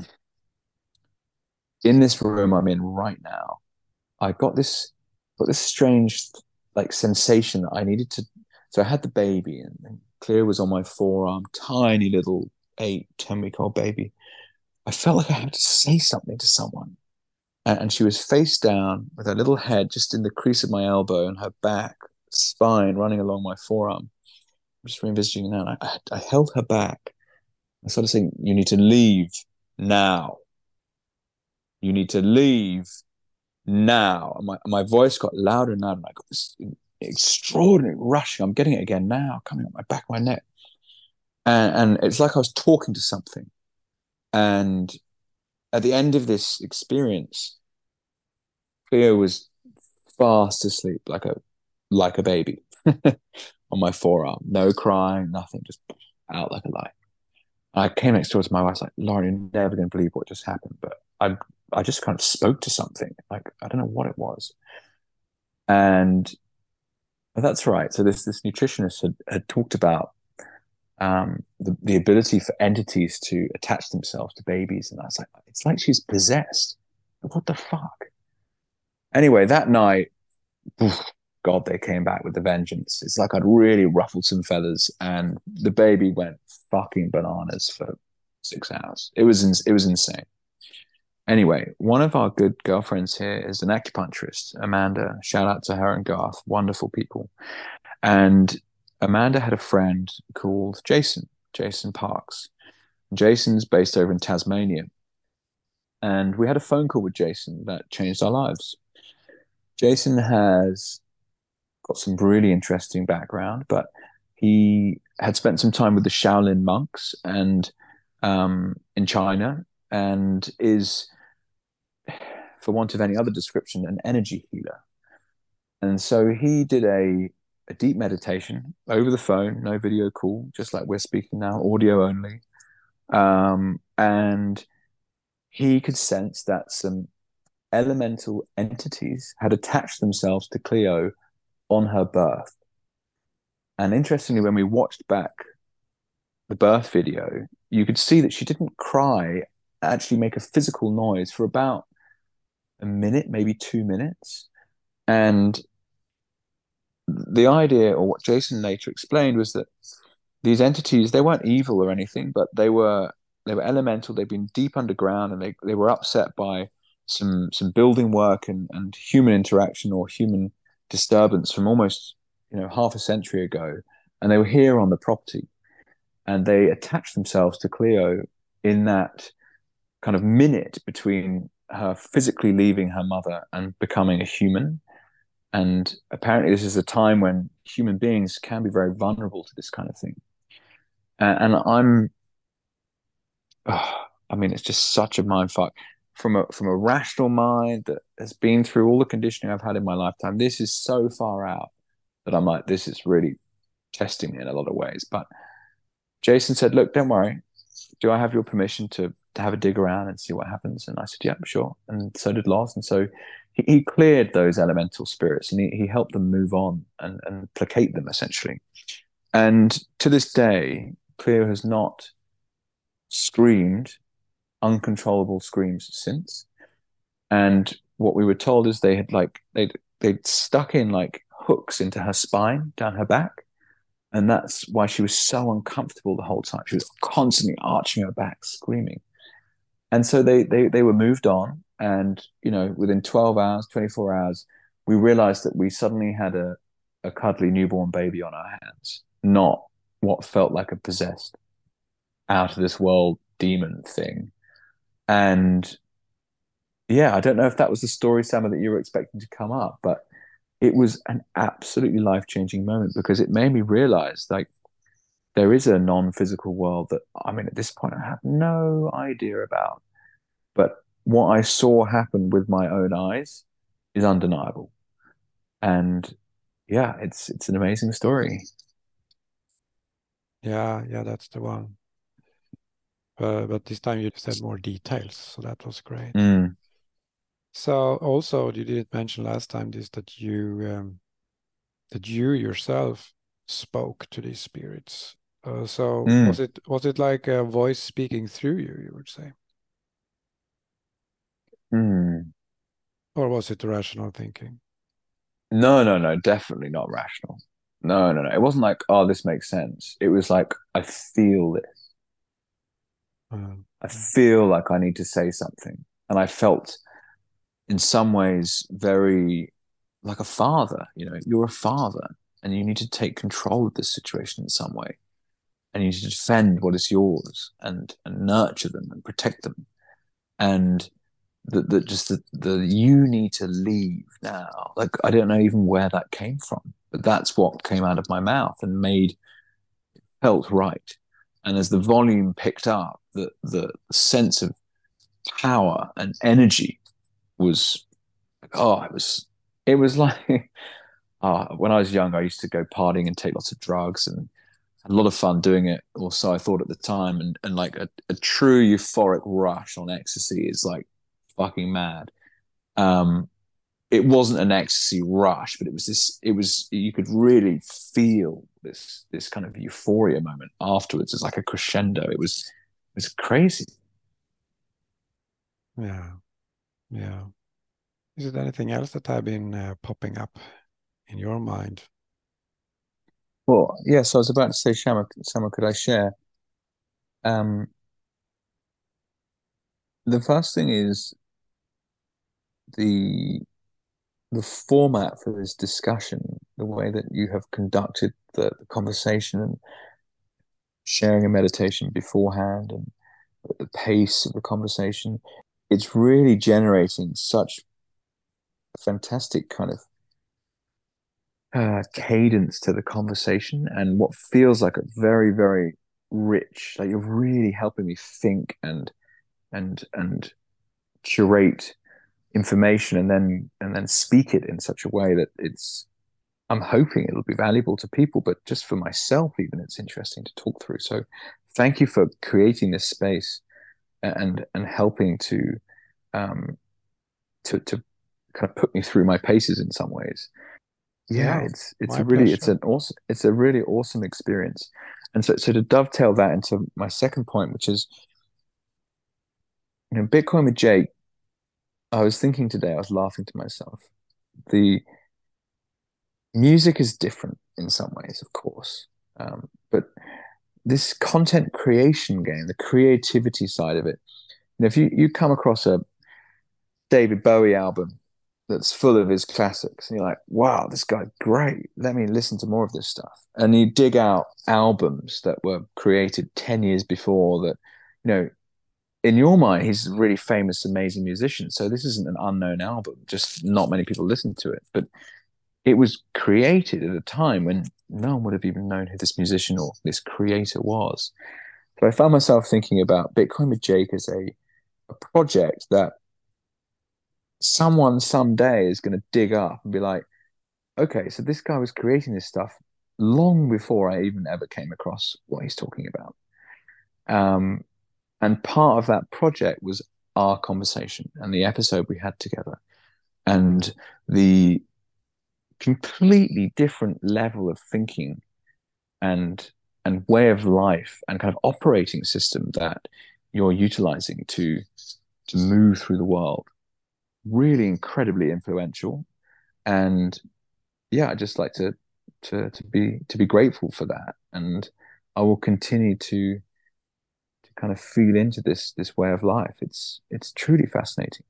in this room I'm in right now, I got this got this strange like sensation that I needed to. So I had the baby, and, and Cleo was on my forearm, tiny little eight, ten week old baby. I felt like I had to say something to someone, and, and she was face down with her little head just in the crease of my elbow and her back spine running along my forearm. I'm just revisiting now. And I, I held her back. I started saying, "You need to leave now. You need to leave now." And my, my voice got louder and louder. And I got this extraordinary rushing. I'm getting it again now, coming up my back, my neck. And, and it's like I was talking to something. And at the end of this experience, Cleo was fast asleep, like a like a baby on my forearm. No crying, nothing, just out like a light. I came next door to my wife, I was like, "Lauren, you're never going to believe what just happened." But I I just kind of spoke to something. Like, I don't know what it was. And that's right. So this this nutritionist had, had talked about um, the, the ability for entities to attach themselves to babies. And I was like, it's like she's possessed. What the fuck? Anyway, that night, oof, God, they came back with the vengeance. It's like I'd really ruffled some feathers, and the baby went fucking bananas for six hours. It was in, it was insane. Anyway, one of our good girlfriends here is an acupuncturist, Amanda. Shout out to her and Garth, wonderful people. And Amanda had a friend called Jason, Jason Parks. Jason's based over in Tasmania. And we had a phone call with Jason that changed our lives. Jason has got some really interesting background, but he had spent some time with the Shaolin monks and um, in China, and is, for want of any other description, an energy healer. And so he did a, a deep meditation over the phone, no video call, just like we're speaking now, audio only, Um, and he could sense that some elemental entities had attached themselves to Cleo on her birth. And interestingly, when we watched back the birth video, you could see that she didn't cry, actually make a physical noise for about a minute, maybe two minutes. And the idea, or what Jason later explained, was that these entities, they weren't evil or anything, but they were they were elemental. They'd been deep underground, and they, they were upset by some some building work and, and human interaction or human disturbance from almost, you know, half a century ago. And they were here on the property, and they attached themselves to Cleo in that kind of minute between her physically leaving her mother and becoming a human. And apparently, this is a time when human beings can be very vulnerable to this kind of thing. And, and I'm, oh, I mean, it's just such a mind fuck from a from a rational mind that has been through all the conditioning I've had in my lifetime. This is so far out that I'm like, this is really testing me in a lot of ways. But Jason said, "Look, don't worry. Do I have your permission to to have a dig around and see what happens?" And I said, "Yeah, sure." And so did Lars. And so he, he cleared those elemental spirits, and he, he helped them move on and, and placate them essentially. And to this day, Cleo has not screamed uncontrollable screams since. And what we were told is they had like they'd they'd stuck in like hooks into her spine down her back. And that's why she was so uncomfortable the whole time. She was constantly arching her back, screaming. And so they they they were moved on. And you know, within twelve hours, twenty-four hours, we realized that we suddenly had a, a cuddly newborn baby on our hands, not what felt like a possessed, out of this world demon thing. And yeah, I don't know if that was the story, Sama, that you were expecting to come up, but it was an absolutely life-changing moment because it made me realize like there is a non-physical world that, I mean, at this point I have no idea about. But what I saw happen with my own eyes is undeniable. And yeah, it's it's an amazing story. Yeah, yeah, that's the one. Uh, but this time you said more details, so that was great. Mm, So also, you didn't mention last time this that you um, that you yourself spoke to these spirits. Uh, so was mm, it was it like a voice speaking through you, you would say, mm. or was it rational thinking? No, no, no, definitely not rational. No, no, no. It wasn't like, oh, this makes sense. It was like, I feel this. Um, I feel like I need to say something. And I felt in some ways very like a father. You know, you're a father and you need to take control of this situation in some way. And you need to defend what is yours and, and nurture them and protect them. And that the, just the, the you need to leave now. Like I don't know even where that came from, but that's what came out of my mouth and made felt right. And as the volume picked up, the the sense of power and energy was oh, it was it was like oh, when I was young, I used to go partying and take lots of drugs and had a lot of fun doing it, or so I thought at the time. And and like a, a true euphoric rush on ecstasy is like fucking mad. Um, it wasn't an ecstasy rush, but it was this. It was you could really feel this this kind of euphoria moment afterwards. It's like a crescendo. It was it was crazy. yeah, yeah. Is it anything else that have been uh, popping up in your mind? Well, yes, yeah, so I was about to say, Shama, Shama, could I share? Um, the first thing is the the format for this discussion, the way that you have conducted the, the conversation and sharing a meditation beforehand and the pace of the conversation, it's really generating such a fantastic kind of uh, cadence to the conversation and what feels like a very, very rich, like you're really helping me think and and and curate information and then and then speak it in such a way that it's I'm hoping it'll be valuable to people, but just for myself, even it's interesting to talk through. So thank you for creating this space and and helping to um to to kind of put me through my paces in some ways. Yeah, Yeah, it's it's my a really it's pleasure. an awesome it's a really awesome experience. And so so to dovetail that into my second point, which is, you know, Bitcoin with Jake, I was thinking today, I was laughing to myself. The music is different in some ways, of course. Um, but this content creation game, the creativity side of it, you know, if you, you come across a David Bowie album that's full of his classics, and you're like, wow, this guy's great. Let me listen to more of this stuff. And you dig out albums that were created ten years before that, you know, in your mind, he's a really famous, amazing musician. So this isn't an unknown album, just not many people listen to it. But it was created at a time when no one would have even known who this musician or this creator was. So I found myself thinking about Bitcoin with Jake as a, a project that someone someday is going to dig up and be like, okay, so this guy was creating this stuff long before I even ever came across what he's talking about. Um, and part of that project was our conversation and the episode we had together and the completely different level of thinking and and way of life and kind of operating system that you're utilizing to to move through the world. Really incredibly influential. And yeah, I just like to to to be to be grateful for that. And I will continue to to kind of feel into this this way of life. It's it's truly fascinating.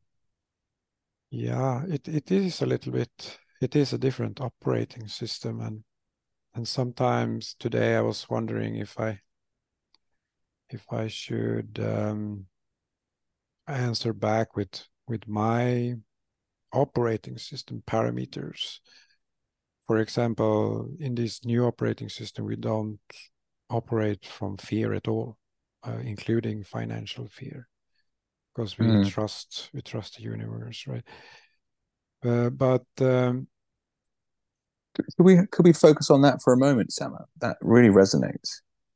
Yeah, it, it is a little bit, it is a different operating system. And and sometimes today I was wondering if I if I should um, answer back with with my operating system parameters. For example, in this new operating system, we don't operate from fear at all, uh, including financial fear, because we Mm. trust we trust the universe, right? Uh, but um, Could we could we focus on that for a moment, Sama? That really resonates.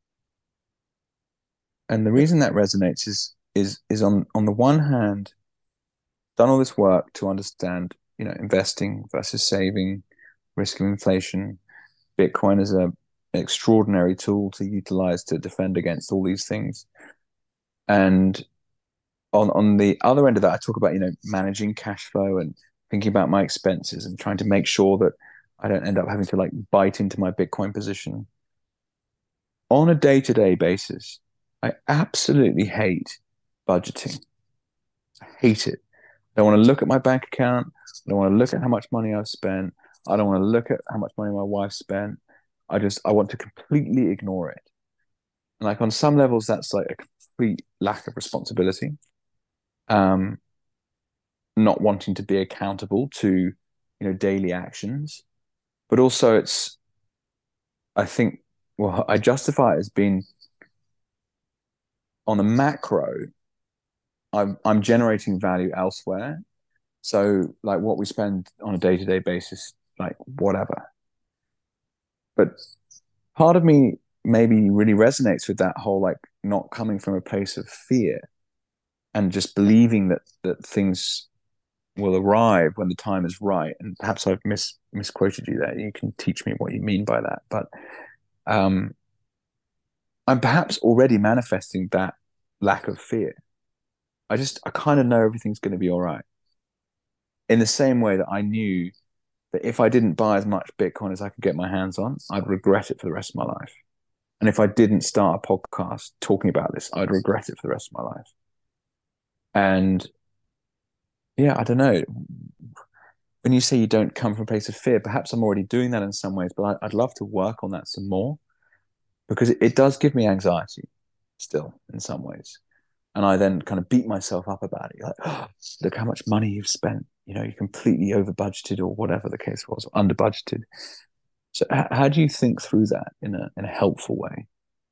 And the yeah, reason that resonates is is is on on the one hand, done all this work to understand, you know, investing versus saving, risk of inflation. Bitcoin is a an extraordinary tool to utilize to defend against all these things. And on on the other end of that, I talk about, you know, managing cash flow and thinking about my expenses and trying to make sure that I don't end up having to like bite into my Bitcoin position on a day-to-day basis. I absolutely hate budgeting. I hate it. I don't want to look at my bank account. I don't want to look at how much money I've spent. I don't want to look at how much money my wife spent. I just I want to completely ignore it. And like on some levels, that's like a complete lack of responsibility. Um, not wanting to be accountable to, you know, daily actions. But also it's I think, well, I justify it as being on a macro, I'm I'm generating value elsewhere. So like what we spend on a day-to-day basis, like whatever. But part of me maybe really resonates with that whole like not coming from a place of fear and just believing that that things will arrive when the time is right. And perhaps I've mis misquoted you there. You can teach me what you mean by that. But um, I'm perhaps already manifesting that lack of fear. I just I kind of know everything's going to be all right. In the same way that I knew that if I didn't buy as much Bitcoin as I could get my hands on, I'd regret it for the rest of my life. And if I didn't start a podcast talking about this, I'd regret it for the rest of my life. And yeah, I don't know. When you say you don't come from a place of fear, perhaps I'm already doing that in some ways, but I, I'd love to work on that some more because it, it does give me anxiety still in some ways. And I then kind of beat myself up about it. Like, oh, look how much money you've spent. You know, you're completely over budgeted or whatever the case was, or under budgeted. So h- how do you think through that in a in a helpful way?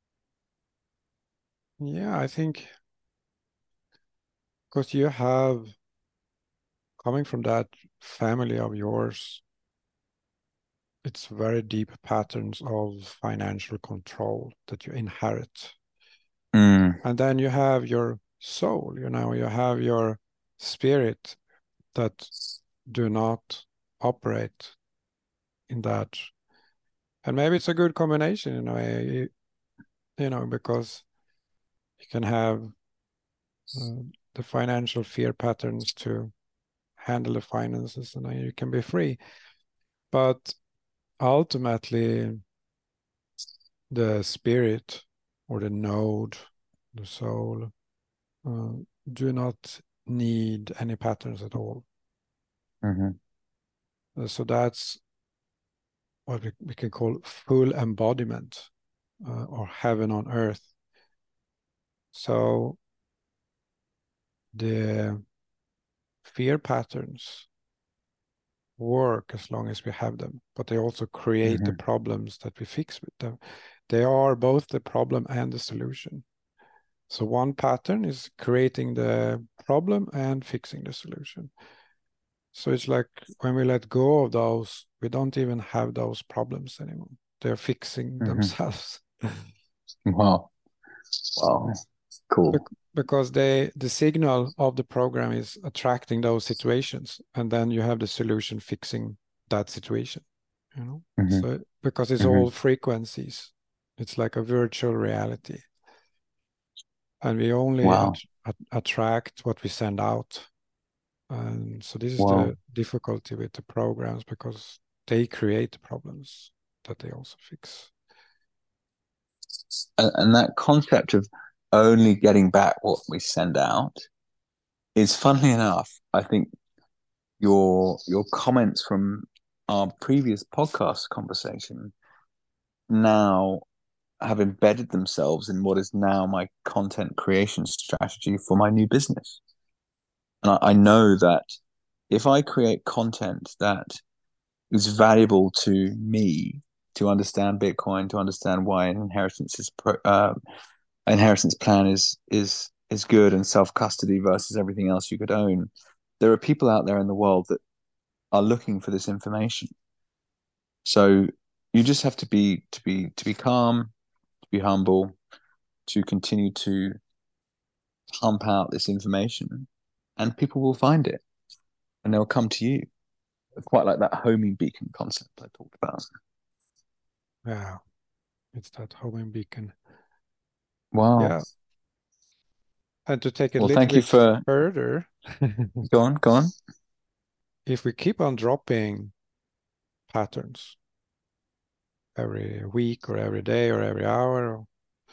yeah, I think because you have coming from that family of yours, it's very deep patterns of financial control that you inherit. Mm. And then you have your soul, you know, you have your spirit that do not operate in that. And maybe it's a good combination in a way, you, you know, because you can have uh, the financial fear patterns to handle the finances, and then you can be free. But ultimately, the spirit or the node, the soul, uh, do not need any patterns at all. Mm-hmm. Uh, so that's what we, we can call full embodiment, uh, or heaven on earth. So the fear patterns work as long as we have them, but they also create the Mm-hmm. problems that we fix with them. They are both the problem and the solution. So one pattern is creating the problem and fixing the solution. So it's like when we let go of those, we don't even have those problems anymore. They're fixing Mm-hmm. themselves. Wow. Wow. Cool. Because they the signal of the program is attracting those situations, and then you have the solution fixing that situation, you know. Mm-hmm. So because it's Mm-hmm. all frequencies, it's like a virtual reality, and we only at, Wow. at, attract what we send out. And so this is Wow. the difficulty with the programs, because they create the problems that they also fix. And, and that concept of only getting back what we send out is, funnily enough, I think your your comments from our previous podcast conversation now have embedded themselves in what is now my content creation strategy for my new business. And I, I know that if I create content that is valuable to me to understand Bitcoin, to understand why an inheritance is uh, inheritance plan is is is good, and self custody versus everything else you could own. There are people out there in the world that are looking for this information. So you just have to be to be to be calm, to be humble, to continue to pump out this information, and people will find it, and they'll come to you. Quite like that homing beacon concept I talked about. Yeah, it's that homing beacon. Wow. Yeah. And to take it a Well, little thank you bit for further, go on, go on. if we keep on dropping patterns every week or every day or every hour,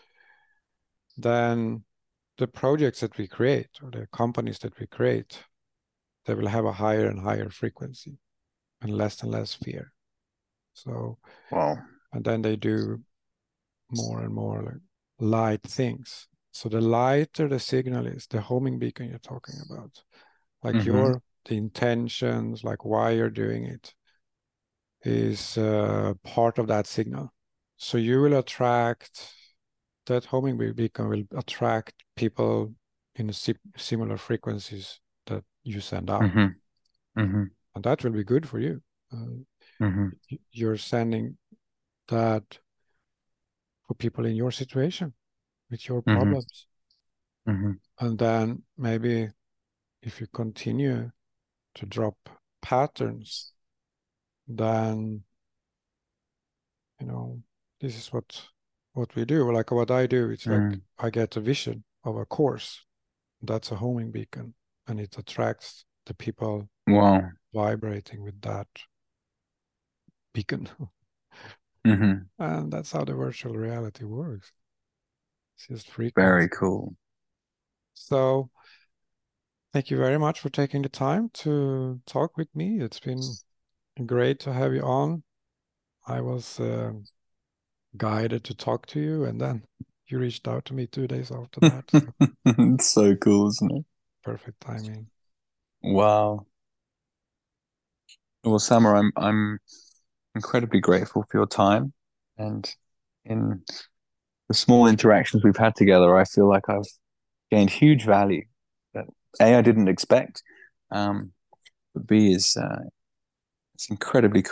then the projects that we create or the companies that we create, they will have a higher and higher frequency and less and less fear. So, Wow. and then they do more and more like light things. So the lighter the signal is, the homing beacon you're talking about, like Mm-hmm. your the intentions, like why you're doing it, is uh, part of that signal. So you will attract, that homing beacon will attract people in si similar frequencies that you send out. Mm-hmm. Mm-hmm. And that will be good for you. Uh, Mm-hmm. you're sending that for people in your situation with your Mm-hmm. problems. Mm-hmm. And then maybe if you continue to drop patterns, then, you know, this is what what we do. Like what I do, it's like Mm. I get a vision of a course. That's a homing beacon, and it attracts the people Wow. vibrating with that beacon. Mm-hmm. And that's how the virtual reality works. It's just Very frequency. cool. So thank you very much for taking the time to talk with me. It's been great to have you on. I was uh, guided to talk to you, and then you reached out to me two days after that. So It's so cool, isn't it? perfect timing. Wow. Well, Samar, I'm I'm incredibly grateful for your time, and in the small interactions we've had together, I feel like I've gained huge value that A, I didn't expect, um, but B is uh, it's incredibly cool.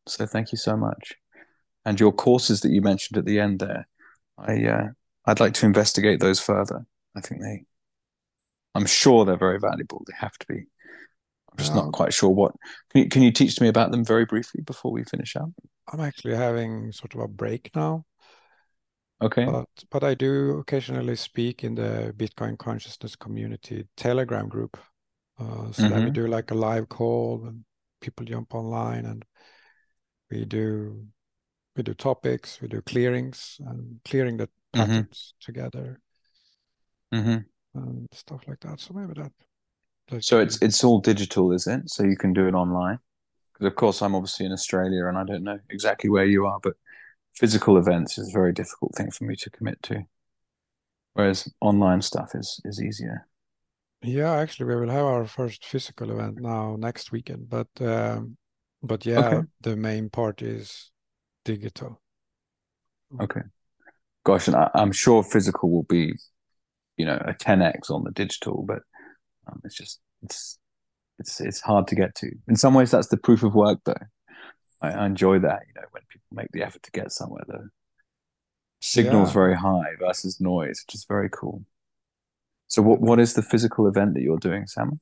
So thank you so much. And your courses that you mentioned at the end there, I uh, I'd like to investigate those further. I think they, I'm sure they're very valuable. They have to be. I'm just Yeah, not quite sure what. Can you, can you teach me about them very briefly before we finish up? I'm actually having sort of a break now, Okay. but but I do occasionally speak in the Bitcoin consciousness community Telegram group. Uh, so that we Mm-hmm. do like a live call and people jump online and we do we do topics, we do clearings and clearing the Mm-hmm. patterns together Mm-hmm. and stuff like that. So maybe that that So could it's be. it's all digital, is it? So you can do it online? Because of course I'm obviously in Australia and I don't know exactly where you are, but physical events is a very difficult thing for me to commit to. Whereas online stuff is is easier. Yeah, actually, we will have our first physical event now next weekend, but um, but yeah, Okay. the main part is digital. Okay. Gosh, and I, I'm sure physical will be, you know, a ten x on the digital, but um, it's just it's it's it's hard to get to. In some ways, that's the proof of work, though. I, I enjoy that, you know, when people make the effort to get somewhere. The signal's Yeah, very high versus noise, which is very cool. So, what yeah. what is the physical event that you're doing, Sam?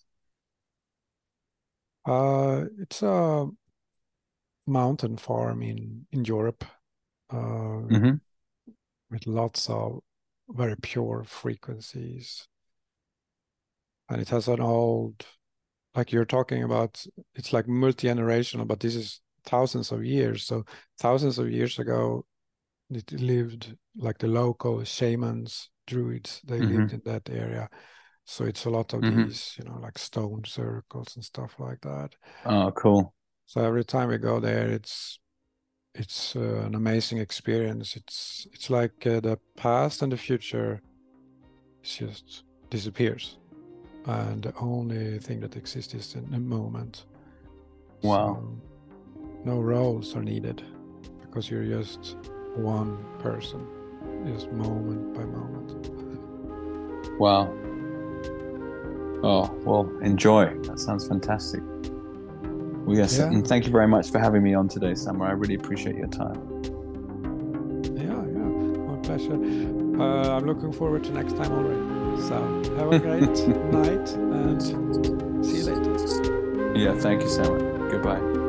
Uh, it's a mountain farm in in Europe, uh, Mm-hmm. with lots of very pure frequencies, and it has an old, like you're talking about, it's like multi-generational, but this is thousands of years. So thousands of years ago, it lived like the local shamans, druids, they lived Mm-hmm. in that area. So it's a lot of Mm-hmm. these, you know, like stone circles and stuff like that. Oh, cool. So every time we go there, it's it's uh, an amazing experience. It's it's like uh, the past and the future just disappears, and the only thing that exists is in the moment. Wow. So no roles are needed because you're just one person, just moment by moment. Wow. Oh, well, enjoy. That sounds fantastic. Well, yes, Yeah, and thank you very much for having me on today, Samurai. I really appreciate your time. yeah, yeah. My pleasure. Uh, I'm looking forward to next time already. So have a great night and see you later. Yeah, thank you, Samurai. Goodbye.